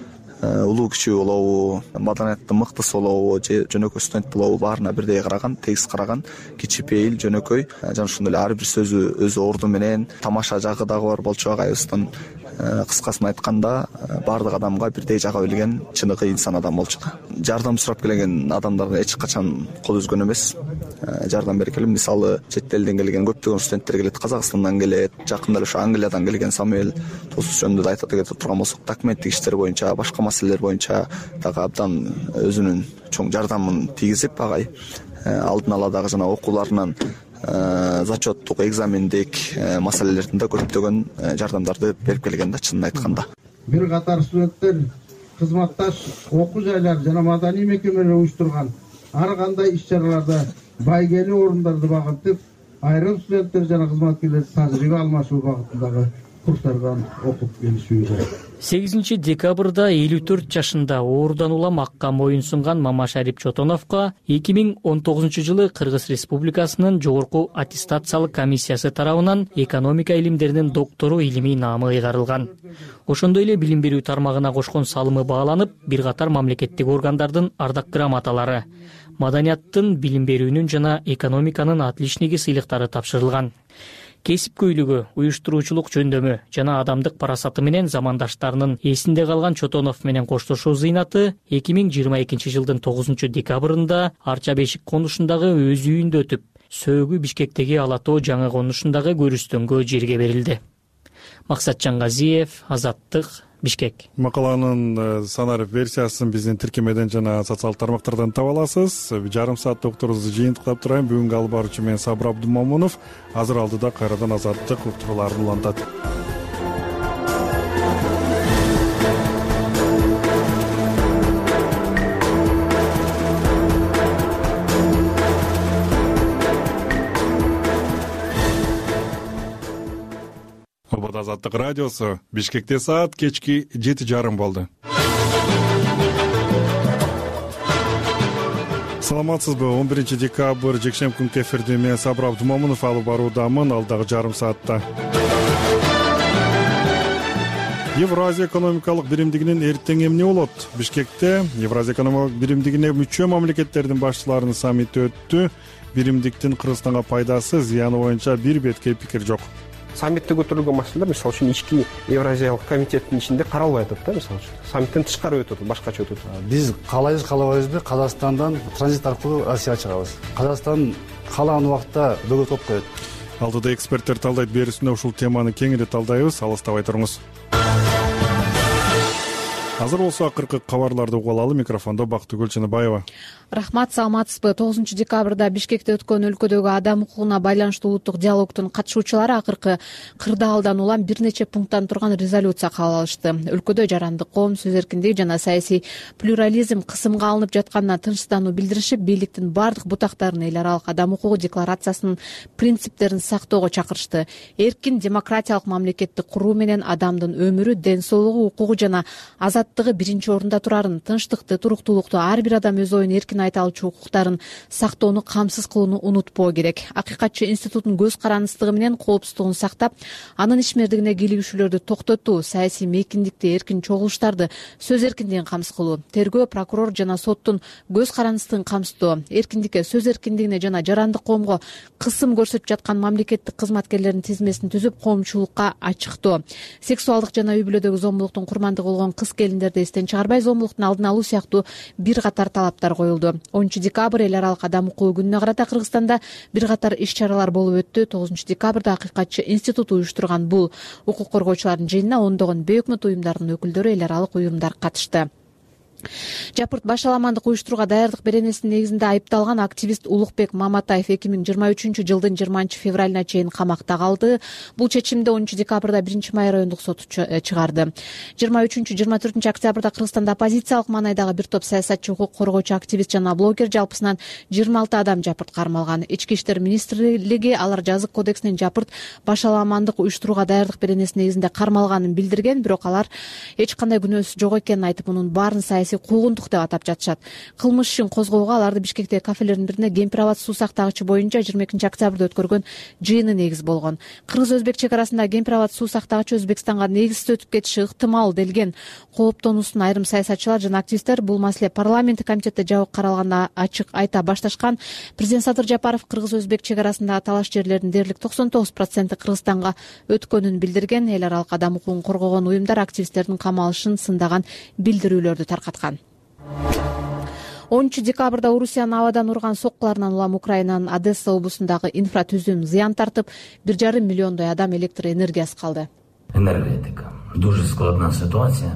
Улуу кичүү болобу, маданияттын мыктысы болобу, же жөнөкөй студент болобу, баарына бирдей караган, тегиз караган, кичипейил, жөнөкөй, жана ошондой эле ар бир сөзү өз орду менен, тамаша жагы дагы бар болчу агайыбыздын. Кыскасын айтканда, баардык адамга бирдей жага билген чыныгы инсан адам болчу да. Жардам сурап келген адамдарга эч качан кол үзгөн эмес. Жардам бере келем. Мисалы, чет элден келген көптөгөн студенттер келет, Казакстандан келет, жакында эле ушу Англиядан келген Самуэль Тосус жөнүндө да айтып кетип турган болсок, документтик иштер боюнча, башка маселелер боюнча дагы абдан өзүнүн чоң жардамын тийгизип, агай алдын ала дагы жана окууларынан зачеттук, экзамендик маселелердин да көптөгөн жардамдарды берип келген да, чынын айтканда. Бир катар студенттер кызматташ окуу жайлар жана маданий мекемелер уюштурган ар кандай иш-чараларда байгелүү орундарды багынтып, айрым студенттер жана кызматкерлер тажрыйба алмашуу багытындагы курстардан окуп келишүүгө. сегизинчи декабрда элүү төрт жашында оорудан улам акка моюн сунган Мамашарип Чотоновго эки миң он тогузунчу жылы Кыргыз Республикасынын жогорку аттестациялык комиссиясы тарабынан экономика илимдеринин доктору илимий наамы ыйгарылган. Ошондой эле билим берүү тармагына кошкон салымы бааланып, бир катар мамлекеттик органдардын ардак грамоталары, маданияттын, билим берүүнүн жана экономиканын отличниги сыйлыктары тапшырылган. Кесипкөйлүгү, уюштуруучулук жөндөмү жана адамдык парасаты менен замандаштарынын эсинде калган Чотонов менен коштошуу зыйнаты эки миң жыйырма экинчи жылдын тогузунчу декабрында Арча Бешик конушундагы өз үйүндө өтүп, сөөгү Бишкектеги Ала Тоо жаңы конушундагы көрүстөнгө жерге берилди. Максатжан Газиев, Азаттык, Бишкек. Макаланын санар версиясын биздин тиркемеден жана социалдык тармактардан таба аласыз. Жарым саат докторубузду жыйынтыктап турайын. Бүгүнкү алып баруучу мен Сабыр Абдумамунов. Азыр алдыда кайрадан Азаттык уктурууларын улантат. Обод Азаттык радиосу. Бишкекте саат кечки жети жарым болду. Саламатсызбы? он биринчи декабрь жекшемби күнкү эфирди мен Сабыр Абдумамунов алып баруудамын. Алдагы жарым саатта Евразия экономикалык биримдигинин эртең эмне болот? Бишкекте Евразия экономикалык биримдигине мүчө мамлекеттердин башчыларынын саммити өттү. Биримдиктин Кыргызстанга пайдасы, зыяны боюнча бир бетке пикир жок. Саммитте көтөрүлгөн маселелер мисалы үчүн ички Евразиялык комитеттин ичинде каралбай атат да, мисалы үчүн. Саммиттен тышкары өтөт, башкача өтөт. Биз каалайбыз, каалабайбызбы, Казакстандан транзит аркылуу Россияга чыгабыз. Казакстан каалаган убакта бөгөт болуп коет. Алдыда эксперттер талдайт берүүсүндө ушул теманы кеңири талдайбыз. Алыстабай туруңуз. Азыр болсо акыркы кабарларды угуп алалы. Микрофондо Бактыгүл Чыныбаева. Рахмат, саламатсызбы? тогузунчу декабрда Бишкекте өткөн өлкөдөгү адам укугуна байланыштуу улуттук диалогдун катышуучулары акыркы кырдаалдан улам бир нече пункттан турган резолюция кабыл алышты. Өлкөдө жарандык коом, сөз эркиндиги жана саясий плюрализм кысымга алынып жатканына тынчсыздануу билдиришип, бийликтин бардык бутактарын эл аралык адам укугу декларациясынын принциптерин сактоого чакырышты. Эркин демократиялык мамлекетти куруу менен адамдын өмүрү, ден соолугу, укугу жана азаттыгы биринчи орунда турарын, тынчтыкты, туруктуулукту, ар бир адам өз оюн эркин айта алчу укуктарын сактоону камсыз кылууну унутпоо керек. Акыйкатчы институттун көз карандысыздыгы менен коопсуздугун сактап, анын ишмердигине кийлигишүүлөрдү токтотуу, саясий мейкиндикти, эркин чогулуштарды, сөз эркиндигин камсыз кылуу, тергөө, прокурор жана соттун көз карандысыздыгын камсыздоо, эркиндикке, сөз эркиндигине жана жарандык коомго кысым көрсөтүп жаткан мамлекеттик кызматкерлердин тизмесин түзүп, коомчулукка ачыктоо, сексуалдык жана үй бүлөдөгү зомбулуктун курмандыгы болгон кыз келиндерди эстен чыгарбай зомбулуктун алдын алуу сыяктуу бир катар талаптар коюлду. онунчу декабрь эл аралык адам укугу күнүнө карата Кыргызстанда бир катар иш-чаралар болуп өттү. тогузунчу декабрда Акыйкатчы институту уюштурган бул укук коргоочулардын жыйынына ондогон бейөкмөт уюмдардын өкүлдөрү, эл аралык уюмдар катышты. Жапырт башаламандык уюштурууга даярдык беренесинин негизинде айыпталган активист Улукбек Маматаев эки миң жыйырма үчүнчү жылдын жыйырманчы февралына чейин камакта калды. Бул чечимди онунчу декабрда биринчи май райондук соту чыгарды. жыйырма үчүнчү жыйырма төртүнчү октябрда Кыргызстанда оппозициялык маанайдагы бир топ саясатчы, укук коргоочу, активист жана блогер жалпысынан жыйырма алты адам жапырт кармалган. Ички иштер министрлиги алар жазык кодексинин жапырт башаламандык уюштурууга даярдык беренесинин негизинде кармалганын билдирген, бирок алар эч кандай күнөөсү жок экенин айтып, мунун баарын саясий куугунтук деп атап жатышат. Кылмыш ишин козгоого аларды Бишкектеги кафелердин бирине Кемпир-Абад суу сактагычы боюнча жыйырма экинчи октябрда өткөргөн жыйыны негиз болгон. Кыргыз-өзбек чек арасында Кемпир-Абад суу сактагычы Өзбекстанга негизсиз өтүп кетиши ыктымал делген кооптонуусун айрым саясатчылар жана активисттер бул маселе парламенттик комитетте жабык каралганда ачык айта башташкан. Президент Садыр Жапаров Кыргыз-өзбек чек арасындагы талаш жерлердин дээрлик токсон тогуз проценти Кыргызстанга өткөнүн билдирген. Эл аралык адам укугун коргогон уюмдар активисттердин камалышын сындаган билдирүүлөрдү таркаткан. онунчу декабрда Орусиянын абадан урган соккуларынан улам Украинанын Одесса облусундагы инфратүзүм зыян тартып, бир жарым миллиондой адам электр энергиясыз калды. Энергетика. Дуже складна ситуация.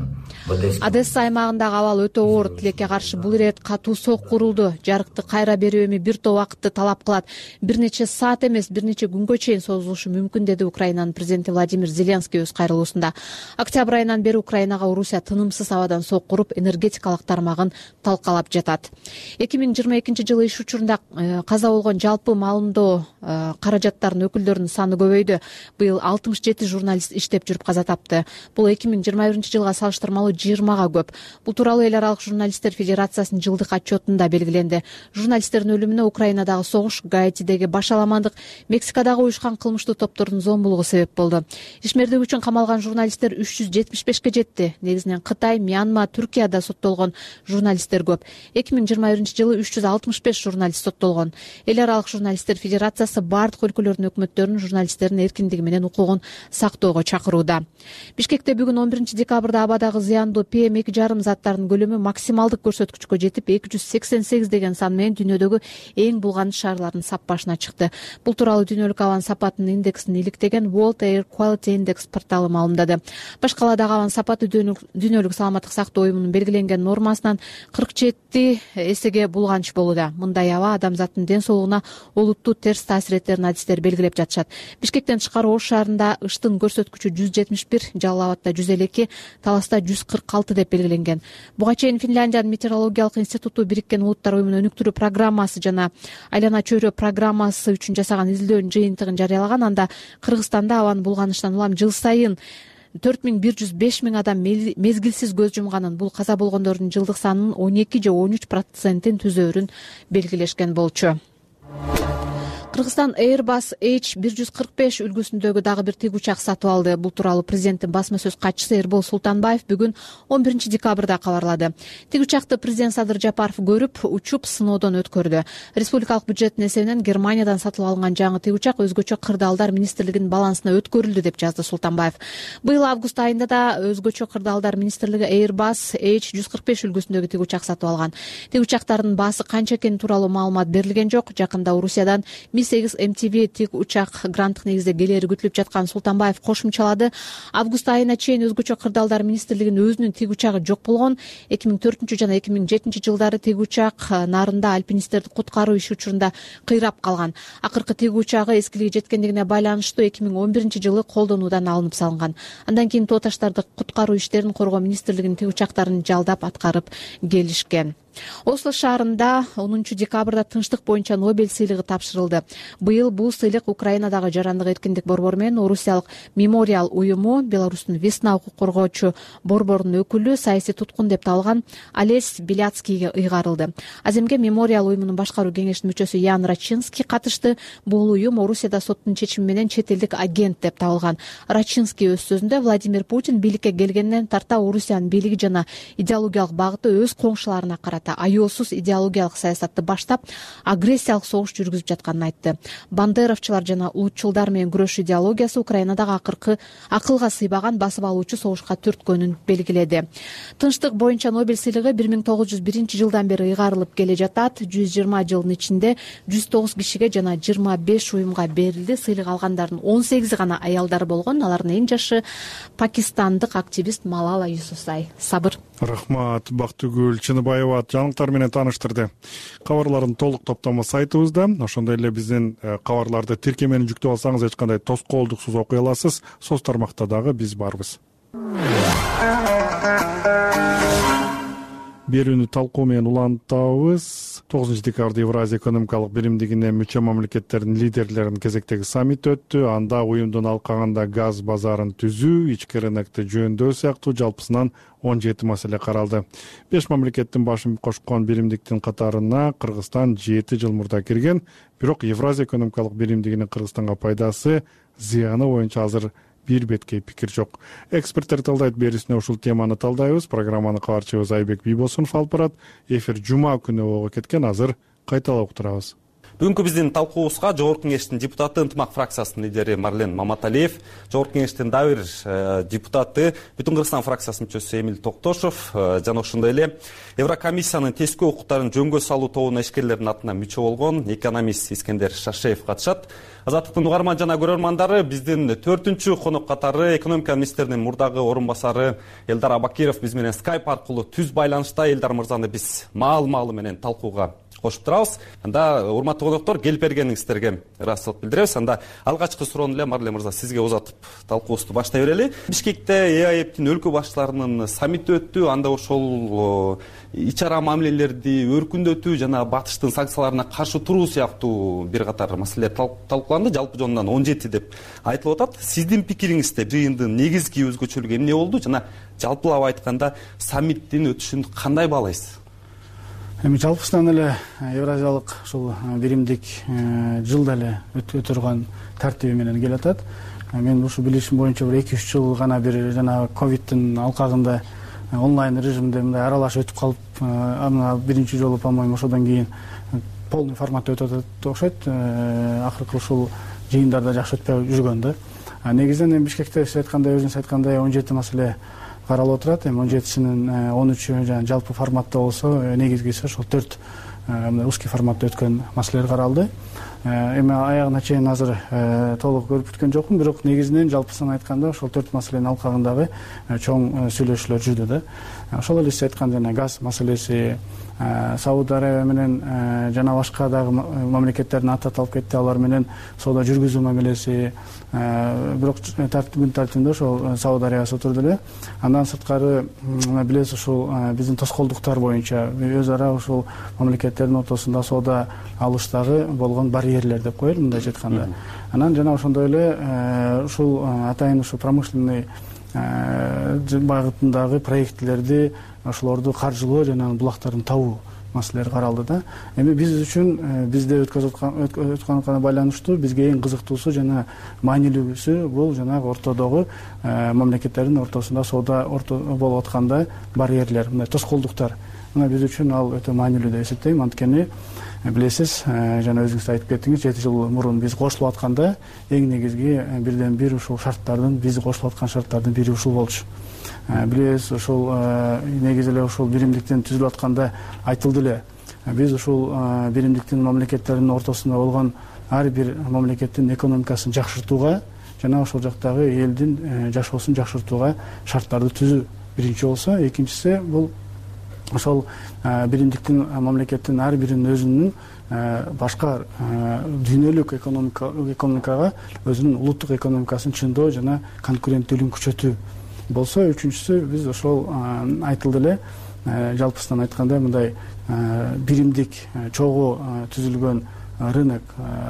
Одесса аймагындагы абал өтө оор. Тилекке каршы бул ирет катуу сок курулду. Жарыкты кайра берүү эми бир топ убакытты талап кылат. Бир нече саат эмес, бир нече күнгө чейин созулушу мүмкүн, деди Украинанын президенти Владимир Зеленский өз кайрылуусунда. Октябрь айынан бери Украинага Орусия тынымсыз абадан сок куруп, энергетикалык тармагын талкалап жатат. эки миң жыйырма экинчи жылы иш учурунда каза болгон жалпы маалымдоо каражаттарынын өкүлдөрүнүн саны көбөйдү. Быйыл алтымыш жети журналист иштеп жүрүп каза тапты. Бул эки миң жыйырма биринчи жылга салыштырмалуу жыйырмага көп. Бул тууралуу эл аралык журналисттер федерациясынын жылдык отчетунда белгиленди. Журналисттердин өлүмүнө Украинадагы согуш, Гаитидеги башаламандык, Мексикадагы уюшкан кылмыштуу топтордун зомбулугу себеп болду. Ишмердик үчүн камалган журналисттер үч жүз жетимиш бешке жетти. Негизинен Кытай, Мьянма, Түркияда соттолгон журналисттер көп. эки миң жыйырма биринчи жылы үч жүз алтымыш беш журналист соттолгон. Эл аралык журналисттер федерациясы бардык өлкөлөрдүн өкмөттөрүн журналисттердин эркиндиги менен укугун сактоого чакырууда. Бишкекте бүгүн он биринчи декабрда абадагы зыяндуу пи эм эки жарым заттарынын көлөмү максималдык көрсөткүчкө жетип, эки жүз сексен сегиз деген сан менен дүйнөдөгү эң булганыч шаарлардын саппашына чыкты. Бул тууралуу дүйнөлүк абанын сапатынын индексин иликтеген World Air Quality Index порталы маалымдады. Башкаладагы абанын сапаты дүйнөлүк саламаттык сактоо уюмунун белгиленген нормасынан кырк жети эсеге булганыч болууда. Мындай аба адамзаттын ден соолугуна олуттуу терс таасир этерин адистер белгилеп жатышат. Бишкектен тышкары Ош шаарында ыштын көрсөткүчү жүз жетимиш бир, Жалал Абадта жүз элүү эки, Таласта жүз кырк алты деп белгиленген. Буга чейин Финляндиянын метеорологиялык институту Бириккен Улуттар уюмунун өнүктүрүү программасы жана Айлана чөйрө программасы үчүн жасаган изилдөөнүн жыйынтыгын жарыялаган. Анда Кыргызстанда абанын булганычынан улам жыл сайын төрт миң бир жүз беш миң адам мезгилсиз көз жумганын, бул каза болгондордун жылдык санынын он эки же он үч процентин түзөөрүн белгилешкен болчу. Кыргызстан Airbus H бир жүз кырк беш үлгүсүндөгү дагы бир тик учак сатып алды. Бул тууралуу президенттин басма сөз катчысы Эрбол Султанбаев бүгүн он биринчи декабрда кабарлады. Тик учакты президент Садыр Жапаров көрүп, учуп сыноодон өткөрдү. Республикалык бюджеттин эсебинен Германиядан сатылып алынган жаңы тик учак өзгөчө кырдаалдар министрлигинин балансына өткөрүлдү деп жазды Султанбаев. Быйыл август айында да өзгөчө кырдаалдар министрлиги Airbus H жүз кырк беш үлгүсүндөгү тик учак сатып алган. Тик учактардын баасы канча экени тууралуу маалымат берилген жок. Жакында Орусиядан ми сегиз эм ти ви тик учак гранттык негизде келери күтүлүп жаткан Султанбаев кошумчалады. Август айына чейин өзгөчө кырдаалдар министрлигинин өзүнүн тик учагы жок болгон. эки миң төртүнчү жана эки миң жетинчи жылдары тик учак нарында альпинисттерди куткаруу иши учурунда кыйрап калган. Акыркы тик учагы эскилиги жеткендигине байланыштуу эки миң он биринчи жылы колдонуудан алынып салынган. Андан кийин тоо таштарды куткаруу иштерин коргоо министрлигинин тик учактарын жалдап аткарып келишкен. Осло шаарында онунчу декабрда тынчтык боюнча Нобель сыйлыгы тапшырылды. Быйыл бул сыйлык Украинадагы жарандык эркиндик борбору менен Орусиялык Мемориал уюму, Беларустун Весна укук коргоочу борборунун өкүлү, саясий туткун деп табылган Олесь Беляцкийге ыйгарылды. Аземге Мемориал уюмунун башкаруу кеңешинин мүчөсү Ян Рачинский катышты. Бул уюм Орусияда соттун чечими менен чет элдик агент деп табылган. Рачинский өз сөзүндө Владимир Путин бийликке келгенден тарта Орусиянын бийлиги жана идеологиялык багыты өз коңшуларына карата аеосуз идеологиялык саясатты баштап, агрессиялык согуш жүргүзүп жатканын айтты. Бандеровчулар жана улутчулдар менен күрөш идеологиясы Украинадагы акыркы акылга сыйбаган басып алуучу согушка түрткөнүн белгиледи. Тынчтык боюнча Нобель сыйлыгы бир миң тогуз жүз биринчи жылдан бери ыйгарылып келе жатат. жүз жыйырма жылдын ичинде жүз тогуз кишиге жана жыйырма беш уюмга берилди. Сыйлык алгандардын он сегизи гана аялдар болгон. Алардын эң жашы пакистандык активист Малала Юсуфзай. Сабыр. Рахмат, Бактыгүл Чыныбаева жаңылыктар менен тааныштырды. Кабарлардын толук топтому сайтыбызда, ошондой эле биздин кабарларды тиркем менен жүктөп алсаңыз эч кандай тоскоолдуксуз окуй аласыз. Соц тармакта дагы биз барбыз. Берүүнү талкуу менен улантабыз. тогузунчу декабрда Евразия экономикалык биримдигине мүчө мамлекеттердин лидерлеринин кезектеги саммити өттү. Анда уюмдун алкагында газ базарын түзүү, ички рынокду жөндөөө сыяктуу жалпысынан он жети маселе каралды. беш мамлекеттин башын кошкон биримдиктин катарына Кыргызстан жети жыл мурда кирген, бирок Евразия экономикалык биримдигинин Кыргызстанга пайдасы, зыяны боюнча азыр бир беткей пикир жок. Эксперттер талдайт, берүүсүнө ушул теманы талдайбыз. Программаны кабарчыбыз Айбек Бийбосунов алып барат. Эфир жума күнү болуп кеткен, азыр кайталап уктурабыз. Бүгүнкү биздин талкуубузга Жогорку Кеңештин депутаты, ынтымак фракциясынын лидери Марлен Маматалиев, Жогорку Кеңештин дагы бир депутаты, Бүтүн Кыргызстан фракциясынын мүчөсү Эмил Токтошов жана ошондой эле Еврокомиссиянын тескөө укуктарын жөнгө салуу тобуна ишкерлердин атынан мүчө болгон экономист Искендер Шашеев катышат. Азаттыктын угарман жана көрөрмандары, биздин төртүнчү конок катары экономика министринин мурдагы орун басары Элдар Абакиров биз менен скайп аркылуу түз байланышта. Элдар мырзаны биз маал-маалы менен талкууга кошуп турабыз. Анда урматтуу коноктор, келип бергениңиздерге ыраазычылык билдиребиз. Анда алгачкы суроону эле Марлен мырза сизге узатып талкуубузду баштай берели. Бишкекте Е А Эптин өлкө башчыларынын саммити өттү. Анда ошол ич ара мамилелерди өркүндөтүү жана батыштын санкцияларына каршы туруу сыяктуу бир катар маселелер талкууланды. Жалпы жонунан он жети деп айтылып атат. Сиздин пикириңизде жыйындын негизги өзгөчөлүгү эмне болду жана жалпылап айтканда саммиттин өтүшүн кандай баалайсыз? Эми жалпысынан эле Евразиялык ушул биримдик жылда эле өтө турган тартиби менен келатат. Мен ушу билишим боюнча бир эки үч жыл гана бир жана ковидтин алкагында онлайн режимде мындай аралашып өтүп калып, аны биринчи жолу, по-моему, ошодон кийин полный форматта өтүп атат окшойт. Акыркы ушул жыйындарда жакшы өтпөй жүргөн да. Негизинен эми Бишкекте сиз айткандай, өзүңүз айткандай он жети маселе каралып отурат. Эми он жетисинин он үчү жана жалпы форматта болсо, негизгиси ошол төрт мындай узкий форматта өткөн маселелер каралды. Эми аягына чейин азыр толук көрүп бүткөн жокмун, бирок негизинен жалпысын айтканда ошол төрт маселенин алкагындагы чоң сүйлөшүүлөр жүрдү да. Ошол эле сиз айткан жана газ маселеси, Сауд Арабия менен жана башка дагы мамлекеттердин аты аталып кетти, алар менен соода жүргүзүү мамилеси, бирок тартибин тартибинде ошол Сауд Арабиясы отурду эле. Андан сырткары билесиз, ушул биздин тоскоолдуктар боюнча өз ара ушул мамлекеттердин ортосунда соода алыштагы болгон барьерлер деп коелу, мындайча айтканда. Анан жана ошондой эле ушул атайын ушу промышленный багытындагы проектлерди, ошолорду каржылоо жана булактарын табуу маселелери каралды да. Эми биз үчүн бизде өткөрүп атканга байланыштуу бизге эң кызыктуусу жана маанилүүсү бул жанагы ортодогу мамлекеттердин ортосунда соода болуп атканда барьерлер, мындай тоскоолдуктар. Мына биз үчүн ал өтө маанилүү деп эсептейм. Анткени билесиз, жана өзүңүз айтып кеттиңиз, жети жыл мурун биз кошулуп атканда эң негизги бирден бир ушул шарттардын, биз кошулуп аткан шарттардын бири ушул болчу. Билесиз, ушул негизи эле ушул биримдиктин түзүлүп атканда айтылды эле. Биз ушул биримдиктин мамлекеттеринин ортосунда болгон ар бир мамлекеттин экономикасын жакшыртууга жана ошол жактагы элдин жашоосун жакшыртууга шарттарды түзүү биринчи болсо, экинчиси бул ошол биримдиктин мамлекеттин ар биринин өзүнүн башка дүйнөлүк экономикага өзүнүн улуттук экономикасын чыңдоо жана конкуренттүүлүгүн күчөтүү болсо, үчүнчүсү биз ошол айтылды эле, жалпысынан айтканда мындай биримдик чогуу түзүлгөн рынок,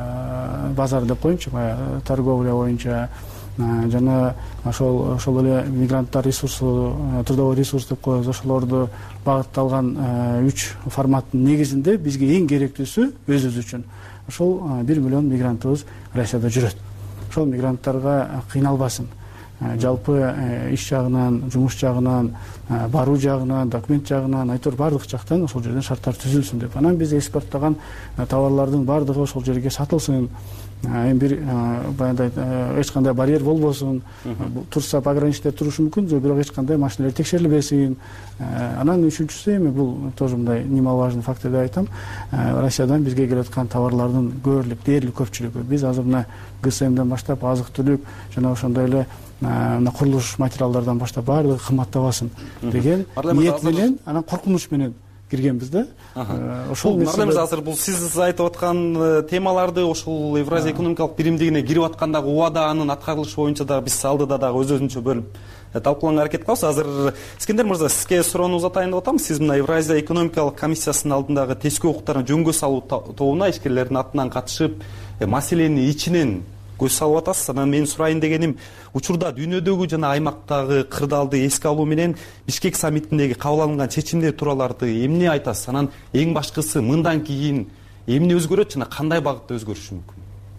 базар деп коеюнчу, торговля боюнча жана ошол ошол эле мигранттар ресурсу, трудовой ресурс деп коебуз, ошолорду багытталган үч форматтын негизинде бизге эң керектүүсү өзүбүз үчүн ошол бир миллион мигрантыбыз Россияда жүрөт. Ошол мигранттарга кыйналбасын. Жалпы иш жагынан, жумуш жагынан, баруу жагынан, документ жагынан, айтор бардык жактан ошол жерден шарттар түзүлсүн деп. Анан биз экспорттогон товарлардын бардыгы ошол жерге сатылсын. Эми бир баягындай эч кандай барьер болбосун. Турса пограничте турушу мүмкүн, бирок эч кандай машиналар текшерилбесин. Анан үчүнчүсү, эми бул тоже мындай немаловажный фактор деп айтам. Россиядан бизге келаткан товарлардын көбүрлүк, дээрлик көпчүлүгү биз азыр мына Г С Мден баштап азык-түлүк жана ошондой эле мына курулуш материалдардан баштап баардыгы кымбаттабасын деген ниет менен, анан коркунуч менен киргенбиз да. Ошол нерсе азыр бул сиз айтып аткан темаларды ошол Евразия экономикалык биримдигине кирип аткандагы убада, анын аткарылышы боюнча дагы биз алдыда дагы өз-өзүнчө бөлүп талкууланганга аракет кылабыз. Азыр Искендер мырза, сизге суроону узатайын деп атам. Сиз мына Евразия экономикалык комиссиясынын алдындагы тескөө укуктарын жөнгө салуу тобуна ишкерлердин атынан катышып, маселени ичинен көз салып атасыз. Анан мен сурайын дегеним, учурда дүйнөдөгү жана аймактагы кырдаалды эске алуу менен Бишкек саммитиндеги кабыл алынган чечимдер туураларды эмне айтасыз? Анан эң башкысы мындан кийин эмне өзгөрөт жана кандай багытта өзгөрүшү мүмкүн?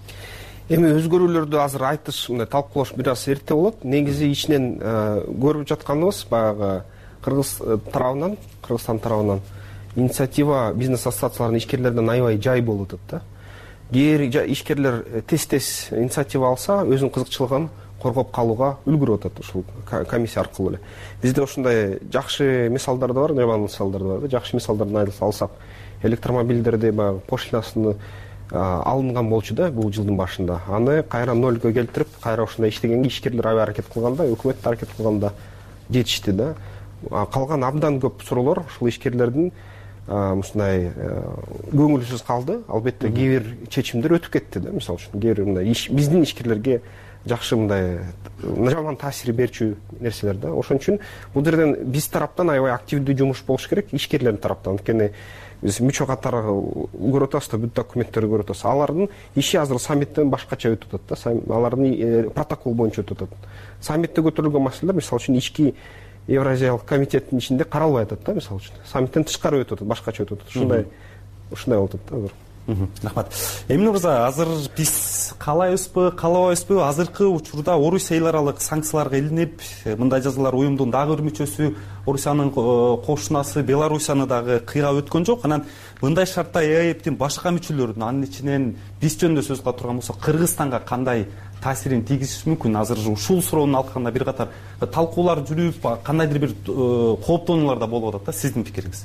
Эми өзгөрүүлөрдү азыр айтыш, мындай талкуулаш бир аз эрте болот. Негизи ичинен көрүп жатканыбыз баягы Кыргыз тарабынан, Кыргызстан тарабынан инициатива бизнес ассоциацияларынын ишкерлерден аябай жай болуп атат да. кээ бир ишкерлер тез тез инициатива алса өзүнүн кызыкчылыгын коргоп калууга үлгүрүп атат ушул комиссия аркылуу эле. Бизде ушундай жакшы мисалдар да бар, жаман мисалдар да бар. Жакшы мисалдарды алсак, электромобилдерди баягы пошлинасыны алынган болчу да бул жылдын башында. Аны кайра нолго келтирип, кайра ушундай иштегенге ишкерлер аябай аракет кылганда, өкмөт аракет кылганда жетишти да. Калган абдан көп суроолор ушул ишкерлердин ушундай көңүлсүз калды. Албетте кээ бир чечимдер өтүп кетти да. Мисалы үчүн кээ бир мындай биздин ишкерлерге жакшы мындай жаман таасир берчү нерселер да. Ошон үчүн бул жерден биз тараптан аябай активдүү жумуш болуш керек, ишкерлердин тараптан. Анткени биз мүчө катары көрүп атабыз да, бүт документтерди көрүп атабыз. Алардын иши азыр саммиттен башкача өтүп атат да. Алардын протокол боюнча өтүп атат. Саммитте көтөрүлгөн маселелер, мисалы үчүн ички Евразиялык комитеттин ичинде каралбай атат да, мисалы үчүн. Саммиттен тышкары өтүп атат, башкача өтүп атат. Ушундай ушундай болуп атат да азыр. Рахмат. Эмне мырза, азыр биз каалайбызбы, каалабайбызбы, азыркы учурда Орусия эл аралык санкцияларга илинип, мындай жазалар уюмдун дагы бир мүчөсү, Орусиянын кошунасы Белоруссияны дагы кыйгап өткөн жок. Анан мындай шартта ЭАЭПтин башка мүчөлөрүнүн, анын ичинен биз жөнүндө сөз кыла турган болсок, Кыргызстанга кандай таасирин тийгизиши мүмкүн? Азыр ушул суроону алганда бир катар талкуулар жүрүп, кандайдыр бир кооптонуулар да болуп атат да, сиздин пикириңиз?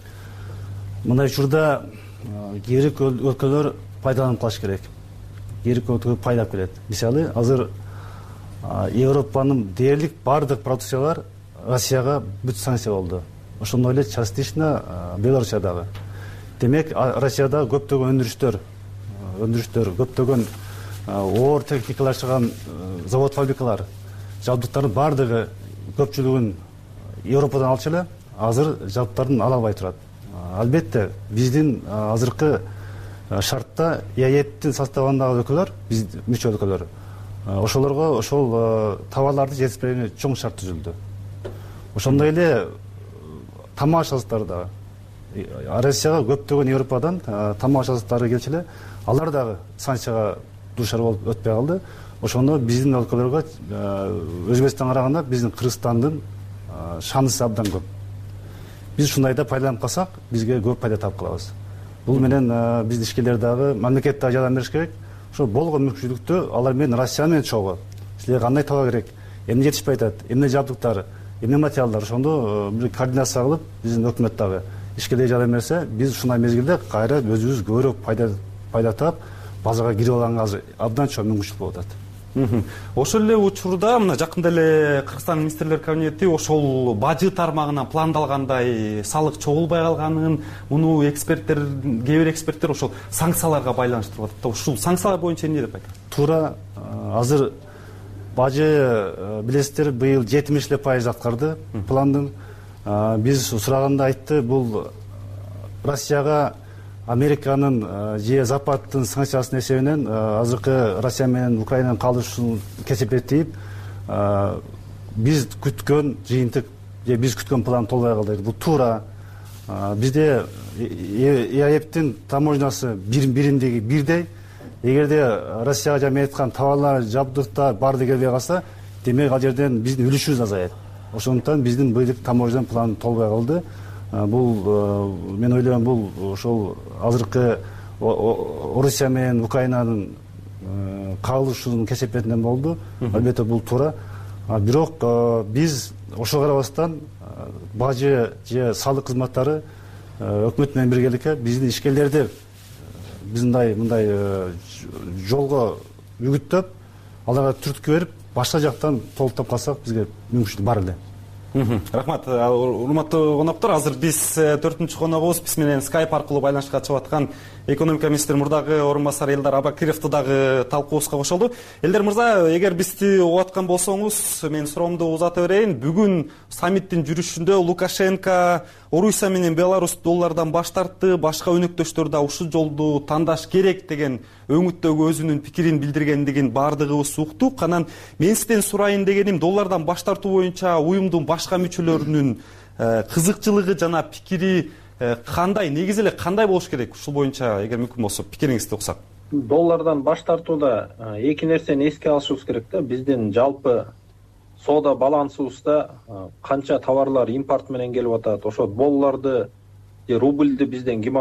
Мындай учурда кээ бир өлкөлөр пайдаланып калыш керек. Кээ бир өлкөлөр пайдалап келет. Мисалы, азыр Европанын дээрлик бардык продукциялар Россияга бүт санкция болду. Ошондой эле частично Белоруссиядагы. Демек, Россияда көптөгөн өндүрүштөр, өндүрүштөр, көптөгөн оор техникалашкан завод, фабрикалар, жабдыктардын бардыгы көпчүлүгүн Европадан алчу эле, азыр жабдыктарын ала албай турат. Албетте, биздин азыркы шартта ЭАЭПтин составындагы өлкөлөр, биз мүчө өлкөлөр, ошолорго ошол товарларды жетишпегенге чоң шарт түзүлдү. Ошондой эле тамак ашыктары дагы. Россияга көптөгөн Европадан тамак ашыктары келчү эле, алар дагы санкцияга дуушар болуп өтпөй калды. Ошондо биздин өлкөлөргө Өзбекстанга караганда биздин Кыргызстандын шанысы абдан көп. Биз ушундайда пайдаланып калсак, бизге көп пайда таап калабыз. Бул менен биздин ишкерлер дагы мамлекет дагы жардам бериш керек. Ошо болгон мүмкүнчүлүктү алар менен Россия менен чогуу. Силерге кандай товар керек, эмне жетишпей атат, эмне жабдыктар, эмне материалдар, ошондо бир координация кылып, биздин өкмөт дагы ишкерлерге жардам берсе, биз ушундай мезгилде кайра өзүбүз көбүрөөк пайда пайда таап, базага кирип алганга азыр абдан чоң мүмкүнчүлүк болуп атат. Ошол эле учурда мына жакында эле Кыргызстан министрлер кабинети ошол бажы тармагынан пландалгандай салык чогулбай калганын, муну эксперттер, кээ бир эксперттер ошол санкцияларга байланыштырып атат да. Ушул санкциялар боюнча эмне деп айтат? Туура, азыр бажы билесиздер быйыл жетимиш эле пайыз аткарды пландын. Биз сураганда айтты, бул Россияга Американын же Западтын санкциясынын эсебинен азыркы Россия менен Украинанын калышын кесепеттейип, биз күткөн жыйынтык же биз күткөн план толбой калды. Бул туура. Бизде ЭАЭПтин таможнясы биримдиги бирдей. Эгерде Россияга жамай айткан товарлар, жабдыктар баарды келбей калса, демек ал жерден биздин үлүшүбүз азаят. Ошондуктан биздин быйыл таможнядан план толбой калды. Бул мен ойлойм, бул ошол азыркы Орусия менен Украинанын кагылышуунун кесепетинен болду. Албетте бул туура. Бирок биз ошого карабастан бажы же салык кызматтары өкмөт менен биргеликте биздин ишкерлерди мындай мындай жолго үгүттөп, аларга түрткү берип, башка жактан толуктап калсак бизге мүмкүнчүлүк бар эле. Рахмат. Урматтуу коноктор, азыр биз төртүнчү коногубуз биз менен скайп аркылуу байланышка чыгып аткан экономика министри мурдагы орун басары Элдар Абакировду дагы талкуубузга кошолду. Элдар мырза, эгер бизди угуп аткан болсоңуз, мен суроомду узата берейин. Бүгүн саммиттин жүрүшүндө Лукашенко Орусия менен Беларусь доллардан баш тартты, башка өнөктөштөр да ушул жолду тандаш керек деген өңүттөгү өзүнүн пикирин билдиргендигин баардыгыбыз уктук. Анан мен сизден сурайын дегеним, доллардан баш тартуу боюнча уюмдун башка мүчөлөрүнүн кызыкчылыгы жана пикири кандай, негизи эле кандай болуш керек? Ушул боюнча эгер мүмкүн болсо пикириңизди уксак. Доллардан баш тартууда эки нерсени эске алышыбыз керек да. Биздин жалпы соода балансыбызда канча товарлар импорт менен келип атат, ошо долларды же рубльди бизден ким алат?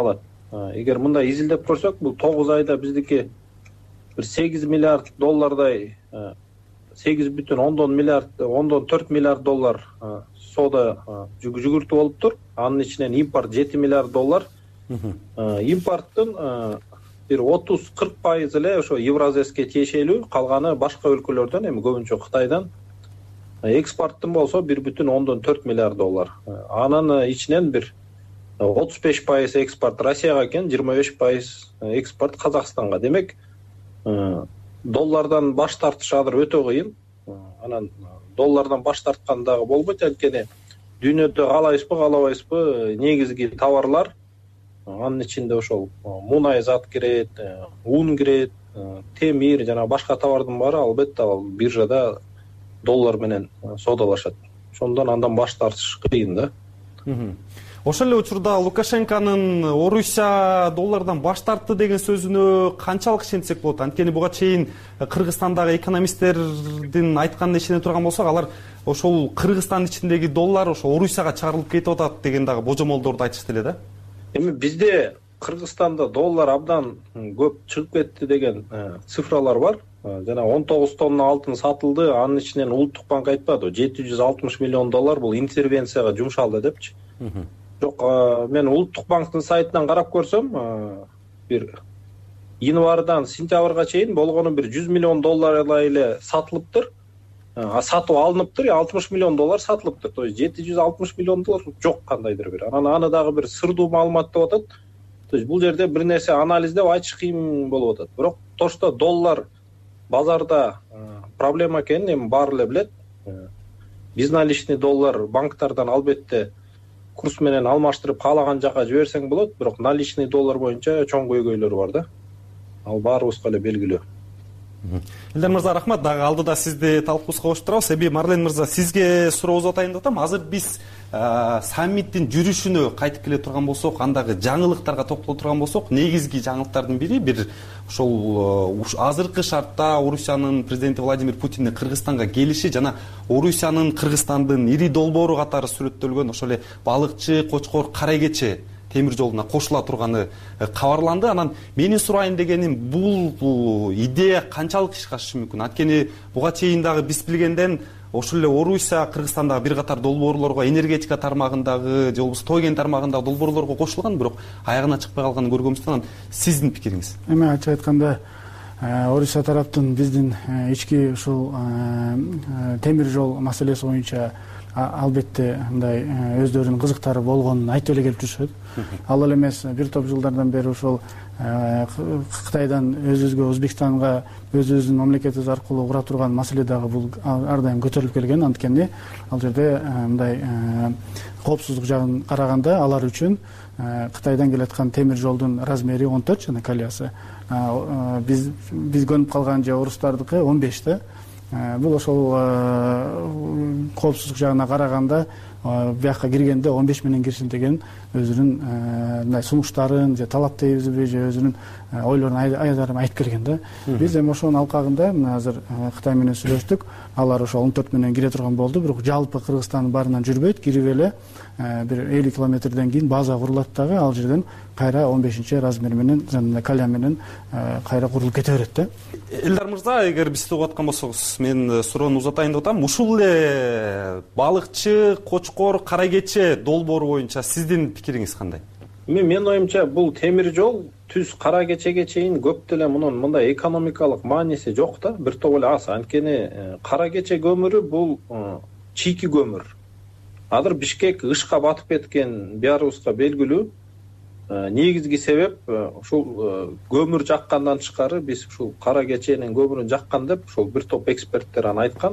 эгер мындай изилдеп көрсөк, бул тогуз айда биздики бир сегиз миллиард доллардай, сегиз бүтүн ондон миллиард ондон төрт миллиард доллар соода жүгүртүү болуптур. Анын ичинен импорт жети миллиард доллар. Импорттун бир отуз кырк пайыз эле ошо Евразеске тиешелүү, калганы башка өлкөлөрдөн, эми көбүнчө Кытайдан. Экспорттун болсо бир бүтүн ондон төрт миллиард доллар. Анын ичинен бир отуз беш пайыз экспорт Россияга экен, жыйырма беш пайыз экспорт Казакстанга. Демек, доллардан баш тартыш азыр өтө кыйын. Анан доллардан баш тарткан дагы болбойт, анткени дүйнөдө каалайбызбы, каалабайбызбы, негизги товарлар, анын ичинде ошол мунай зат кирет, ун кирет, темир жана башка товардын баары албетте ал биржада доллар менен соодалашат. Ошондон андан баш тартыш кыйын да. Ошол эле учурда Лукашенконун Орусия доллардан баш тартты деген сөзүнө канчалык ишенсек болот? Анткени буга чейин Кыргызстандагы экономисттердин айтканына ишене турган болсок, алар ошол Кыргызстандын ичиндеги доллар ошо Орусияга чыгарылып кетип атат деген дагы божомолдорду айтышты эле да. Эми бизде Кыргызстанда доллар абдан көп чыгып кетти деген цифралар бар. Жана он тогуз тонна алтын сатылды, анын ичинен Улуттук банк айтпады, жети жүз алтымыш миллион доллар бул интервенцияга жумшалды депчи. Жок, мен Улуттук банктын сайтынан карап көрсөм, бир январдан сентябрга чейин болгону бир жүз миллион доллар эле сатылыптыр. Сатып алыныптыр, алтымыш миллион доллар сатылыптыр. То есть жети жүз алтымыш миллион доллар жок кандайдыр бир. Анан аны дагы бир сырдуу маалымат деп атат. То есть бул жерде бир нерсе анализдеп айтыш кыйын болуп атат. Бирок то, что доллар базарда проблема экенин эми баары эле билет. Безналичный доллар банктардан албетте курс менен алмаштырып каалаган жака жиберсең болот, бирок наличный доллар боюнча чоң көйгөйлөр бар да. Ал баарыбызга эле белгилүү. Элдар мырза, рахмат. Дагы алдыда сизди талкуубузга кошуп турабыз. Эми Марлен мырза, сизге суроо узатайын деп атам. Азыр биз саммиттин жүрүшүнө кайтып келе турган болсок, андагы жаңылыктарга токтоло турган болсок, негизги жаңылыктардын бири бир ошол азыркы шартта Орусиянын президенти Владимир Путиндин Кыргызстанга келиши жана Орусиянын Кыргызстандын ири долбоору катары сүрөттөлгөн ошол эле балыкчы, кочкор, карайкече темир жолуна кошула турганы кабарланды. Анан менин сурайын дегеним, бул идея канчалык ишке ашышы мүмкүн? Анткени буга чейин дагы биз билгенден ошол эле Орусия Кыргызстандагы бир катар долбоорлорго, энергетика тармагындагы же болбосо тоо кен тармагындагы долбоорлорго кошулган, бирок аягына чыкпай калганын көргөнбүз. Анан сиздин пикириңиз? Эми ачык айтканда, Орусия тараптын биздин ички ушул темир жол маселеси боюнча албетте мындай өздөрүнүн кызыктары болгонун айтып эле келип жүрүшөт. Ал эле эмес, бир топ жылдардан бери ошол Кытайдан өзүбүзгө, Өзбекстанга өзүбүздүн мамлекетибиз аркылуу ура турган маселе дагы бул ар дайым көтөрүлүп келген. Анткени ал жерде мындай коопсуздук жагын караганда алар үчүн Кытайдан келаткан темир жолдун размери он төрт жана колеясы. Биз биз көнүп калган же орустардыкы он беш да. Бул ошол коопсуздук жагына караганда бияка киргенде он беш менен киришин деген өзүнүн мындай сунуштарын же талап дейбизби же өзүнүн ойлорун аядарын айтып келген да. Биз эми ошонун алкагында мына азыр Кытай менен сүйлөштүк. Алар ошо он төрт менен кире турган болду, бирок жалпы Кыргызстандын баарынан жүрбөйт. Кирип эле бир элүү километрден кийин база курулат дагы, ал жерден кайра он бешинчи размер менен жана колея менен кайра курулуп кете берет да. Элдар мырза, эгер бизди угуп аткан болсоңуз, мен суроону узатайын деп атам. Ушул эле балыкчы, кочкор, карайкече долбоору боюнча сиздин пикириңиз кандай? Менин оюмча, бул темир жол түз карайкечеге чейин көп деле мунун мындай экономикалык мааниси жок да, бир топ эле аз. Анткени карайкече көмүрү бул чийки көмүр. Азыр Бишкек ышка батып кеткен баарыбызга белгилүү. Негизги себеп ушул көмүр жаккандан тышкары биз ушул карайкеченин көмүрүн жаккан деп ушул бир топ эксперттер аны айткан.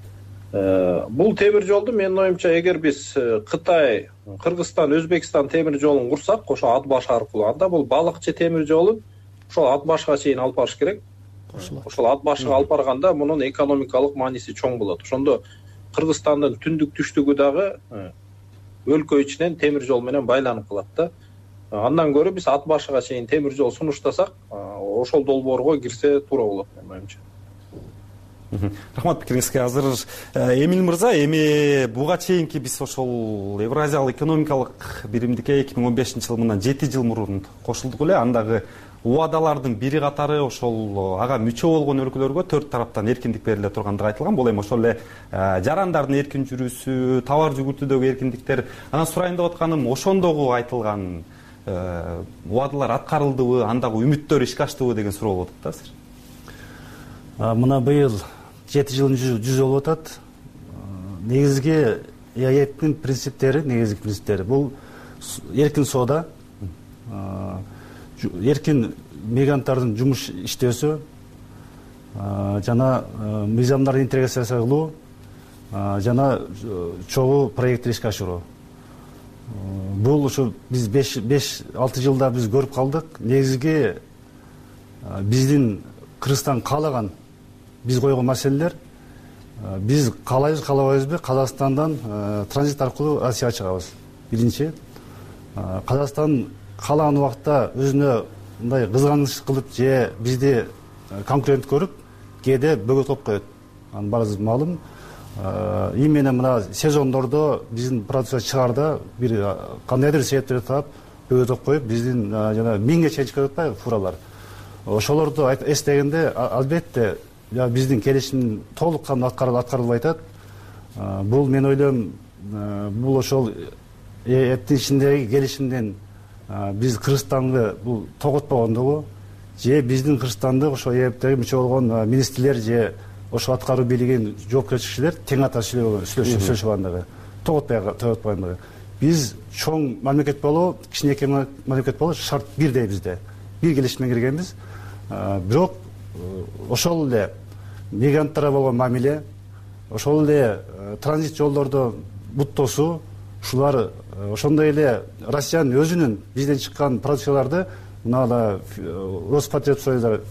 Бул темир жолду менин оюмча, эгер биз Кытай, Кыргызстан, Өзбекстан темир жолун курсак, ошо Ат баш аркылуу, анда бул балыкчы темир жолун ошол Ат башка чейин алып барыш керек. Ошол Ат башка алып барганда мунун экономикалык мааниси чоң болот. Ошондо Кыргызстандын түндүк түштүгү дагы өлкө ичинен темир жол менен байланып калат да. Андан көрө биз Ат башыга чейин темир жол сунуштасак, ошол долбоорго кирсе туура болот менин оюмча. Рахмат пикириңизге. Азыр Эмил мырза, эми буга чейинки биз ошол Евразиялык экономикалык биримдикке эки миң он бешинчи жылы мындан жети жыл мурун кошулдук эле. Андагы убадалардын бири катары ошол ага мүчө болгон өлкөлөргө төрт тараптан эркиндик бериле тургандыгы айтылган. Бул эми ошол эле жарандардын эркин жүрүүсү, товар жүгүртүүдөгү эркиндиктер. Анан сурайын деп атканым, ошондогу айтылган убадалар аткарылдыбы, андагы үмүттөр ишке аштыбы деген суроо болуп атат да азыр. Мына быйыл жети жылын жүзү болуп атат. Негизги ЭАЭптин принциптери, негизги принциптери бул эркин соода, эркин мигранттардын жумуш иштөөсү, жана мыйзамдарды интеграция кылуу, жана чогуу проекттер ишке ашыруу. Бул ушу биз беш алты жылда биз көрүп калдык. Негизги биздин Кыргызстан каалаган, биз койгон маселелер, биз каалайбыз, каалабайбызбы, Казакстандан транзит аркылуу Россияга чыгабыз. Биринчи, Казакстан каалаган убакта өзүнө мындай кызганыч кылып же бизди конкурент көрүп, кээде бөгөт кылып коет. Анын баарыбыз маалым. Именно мына сезондордо биздин продукция чыгарда бир кандайдыр себептерди таап бөгөт кылып коюп, биздин жана миңге чейин чыгып атпайбы фуралар. Ошолорду эстегенде албетте биздин келишим толук кандуу аткарылбай атат. Бул мен ойлойм, бул ошол ЭАЭптин ичиндеги келишимден биз Кыргызстанды бул тоготпогондугу, же биздин Кыргызстанды ошо ЭАЭптеги мүчө болгон министрлер же ошо аткаруу бийлигин жоопкерчилер тең ата сүйлөшүп алгандыгы, тоготпогондугу. Биз чоң мамлекет болуу, кичинекей мамлекет болуу шарт бирдей бизде. Бир келишимге киргенбиз. Бирок ошол эле мигранттарга болгон мамиле, ошол эле транзит жолдордо буттосуу, ушулар ошондой эле Россиянын өзүнүн бизден чыккан продукцияларды мына Роспотребсоюзда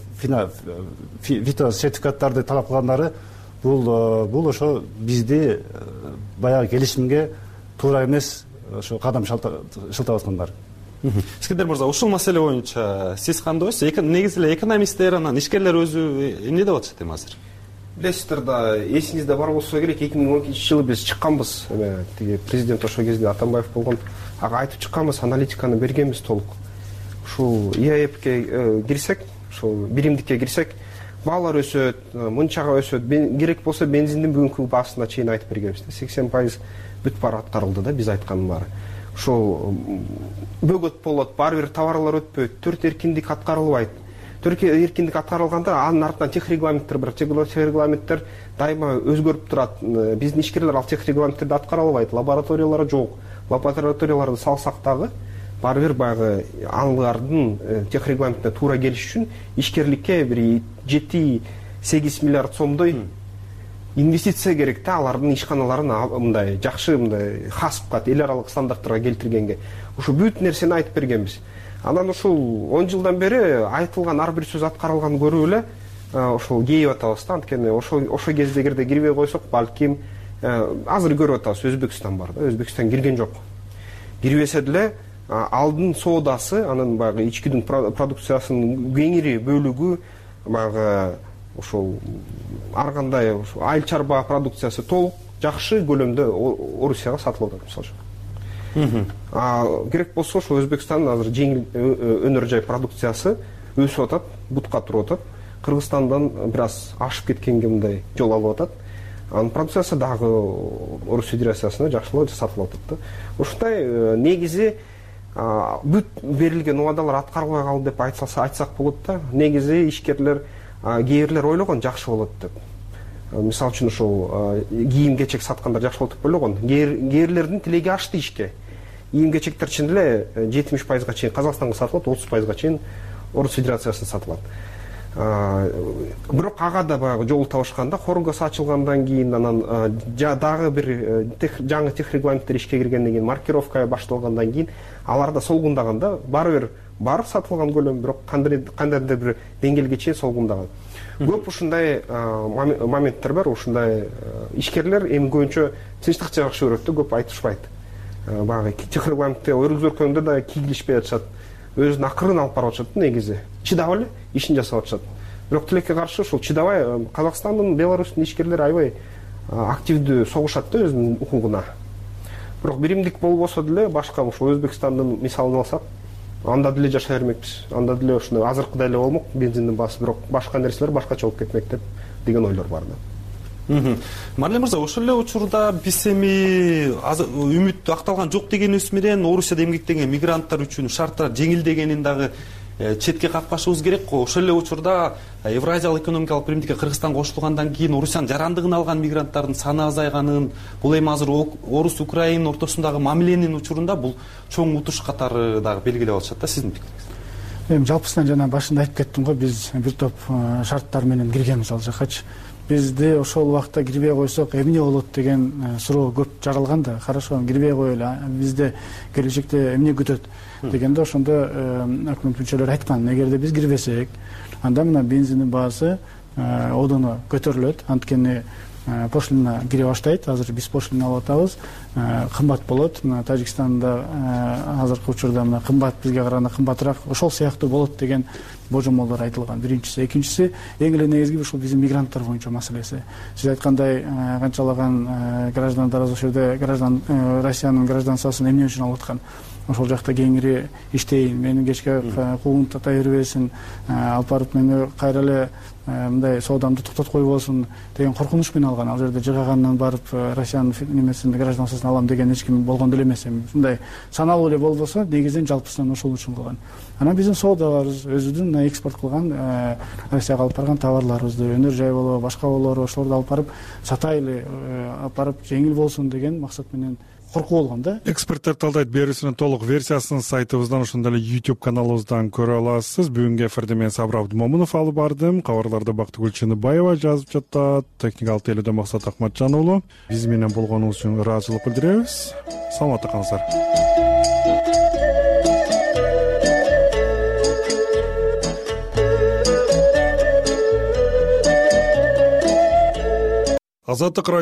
фито сертификаттарды талап кылгандары, бул бул ошо бизди баягы келишимге туура эмес ошо кадам шылтап аткандар. Искендер мырза, ушул маселе боюнча сиз кандай ойсуз? Негизи эле экономисттер, анан ишкерлер өзү эмне деп атышат эми азыр? Билесиздер да, эсиңизде бар болсо керек, эки миң он экинчи жылы биз чыкканбыз. Эме тиги президент ошол кезде Атамбаев болгон, ага айтып чыкканбыз, аналитиканы бергенбиз толук. Ушул ЭАЭпке кирсек, ушул биримдикке кирсек, баалар өсөт, мынчага өсөт, керек болсо бензиндин бүгүнкү баасына чейин айтып бергенбиз. сексен пайыз бүт бара аткарылды да, биз айткандын баары. Ушул бөгөт болот, баары бир товарлар өтпөйт, төрт эркиндик аткарылбайт. Төрт эркиндик аткарылганда анын артынан тех регламенттер бар. Тех регламенттер дайыма өзгөрүп турат. Биздин ишкерлер ал тех регламенттерди аткара албайт. Лабораториялар жок. Лабораторияларды салсак дагы баары бир баягы алардын тех регламентине туура келиш үчүн ишкерликке бир жети сегиз миллиард сомдой инвестиция керек да, алардын ишканаларын мындай жакшы мындай хасыпка, эл аралык стандарттарга келтиргенге. Ушу бүт нерсени айтып бергенбиз. Анан ушул он жылдан бери айтылган ар бир сөз аткарылганын көрүп эле ошол кейип атабыз да. Анткени ошо ошо кезде эгерде кирбей койсок, балким азыр көрүп атабыз, Өзбекстан бар да, Өзбекстан кирген жок. Кирбесе деле алдын соодасы, анын баягы ичкидин продукциясынын кеңири бөлүгү баягы ошол ар кандай айыл чарба продукциясы толук жакшы көлөмдө Орусияга сатылып атат мисалы үчүн. Керек болсо ошо Өзбекстандын азыр жеңил өнөр жай продукциясы өсүп атат, бутка туруп атат. Кыргызстандан бир аз ашып кеткенге мындай жол алып атат. Анын продукциясы дагы Орус Федерациясына жакшылап сатылып атат да. Ушундай негизи бүт берилген убадалар аткарылбай калды деп айтсак айтсак болот да. Негизи ишкерлер, кээ бирлер ойлогон жакшы болот деп. Мисалы үчүн ошол кийим кечек саткандар жакшы болот деп ойлогон. Кээ бирлердин тилеги ашты ишке. Кийим кечектер чын эле жетимиш пайызга чейин Казакстанга сатылат, отуз пайызга чейин Орус Федерациясына сатылат. Бирок ага да баягы жол табышканда, хоргос ачылгандан кийин, анан дагы бир жаңы тех регламенттер ишке киргенден кийин, маркировка башталгандан кийин, аларда солгундаганда баары бир бар сатылган көлөм, бирок кандайдыр бир деңгээлге чейин солгундаган. Көп ушундай моменттер бар, ушундай ишкерлер эми көбүнчө тынчтыкты жакшы көрөт да, көп айтышпайт. Баягы тех регламентте өргүзөркөндө да кийилишпей атышат. Өзүнүн акырын алып барып атышат негизи. Чыдап эле ишин жасап атышат. бирок тилекке каршы ушул чыдабай Казакстандын, Беларустун ишкерлери аябай активдүү согушат да өзүнүн укугуна. Бирок биримдик болбосо деле башка ушул Өзбекстандын мисалын алсак, анда деле жашай бермекпиз. Анда деле ушундай азыркыдай эле болмок бензиндин баасы, бирок башка нерселер башкача болуп кетмек деп деген ойлор бар да. Марлен мырза, ошол эле учурда биз эми үмүт акталган жок дегенибиз менен Орусияда эмгектеген мигранттар үчүн шарттар жеңилдегенин дагы четке какпашыбыз керек го. Ошол эле учурда Евразиялык экономикалык биримдикке Кыргызстан кошулгандан кийин Орусиянын жарандыгын алган мигранттардын саны азайганын, бул эми азыр Орус Украина ортосундагы мамиленин учурунда бул чоң утуш катары дагы белгилеп атышат да, сиздин пикириңиз? Эми жалпысынан жана башында айтып кеттим го, биз бир топ шарттар менен киргенбиз ал жакачы. Бизди ошол убакта кирбей койсок эмне болот деген суроо көп жаралган да. Хорошо, кирбей коелу, бизде келечекте эмне күтөт дегенде ошондо өкмөт мүчөлөрү айткан, эгерде биз кирбесек, анда мына бензиндин баасы одоно көтөрүлөт, анткени пошлина кире баштайт. Азыр биз пошлина алып атабыз, кымбат болот. Мына Тажикстанда азыркы учурда мына кымбат, бизге караганда кымбатыраак ошол сыяктуу болот деген божомолдор айтылган. Биринчиси, экинчиси эң эле негизги ушул биздин мигранттар боюнча маселеси. Сиз айткандай канчалаган граждандар ошол жерде граждан Россиянын гражданствосын эмне үчүн алып аткан? Ошол жакта кеңири иштейин, менин кечке куугум тата бербесин, алып барып мени кайра эле мындай соодамды токтотуп койбосун деген коркунуч менен алган. Ал жерде жыгагандан барып Россиянын немесин гражданствосын алам деген эч ким болгон деле эмес. Мындай саналуу эле болбосо, негизинен жалпысынан ошол үчүн кылган. Анан биздин соодаларыбыз өзүнүн экспорт кылган, Россияга алып барган товарларыбызды, өнөр жай болобу, башка болобу, ошолорду алып барып сатайлы, алып барып жеңил болсун деген максат менен коркуу болгон да. Эксперттер талдайт берүүсүнүн толук версиясын сайтыбыздан, ошондой эле YouTube каналыбыздан көрө аласыз. Бүгүнкү эфирде мен Сабыр Абдымомунов алып бардым. Кабарларды Бактыгүл Чыныбаева жазып жатат. Техникалык тейлөөдө Максат Акматжан уулу. Биз менен болгонуңуз үчүн ыраазычылык билдиребиз. Саламатта калыңыздар. Азаттык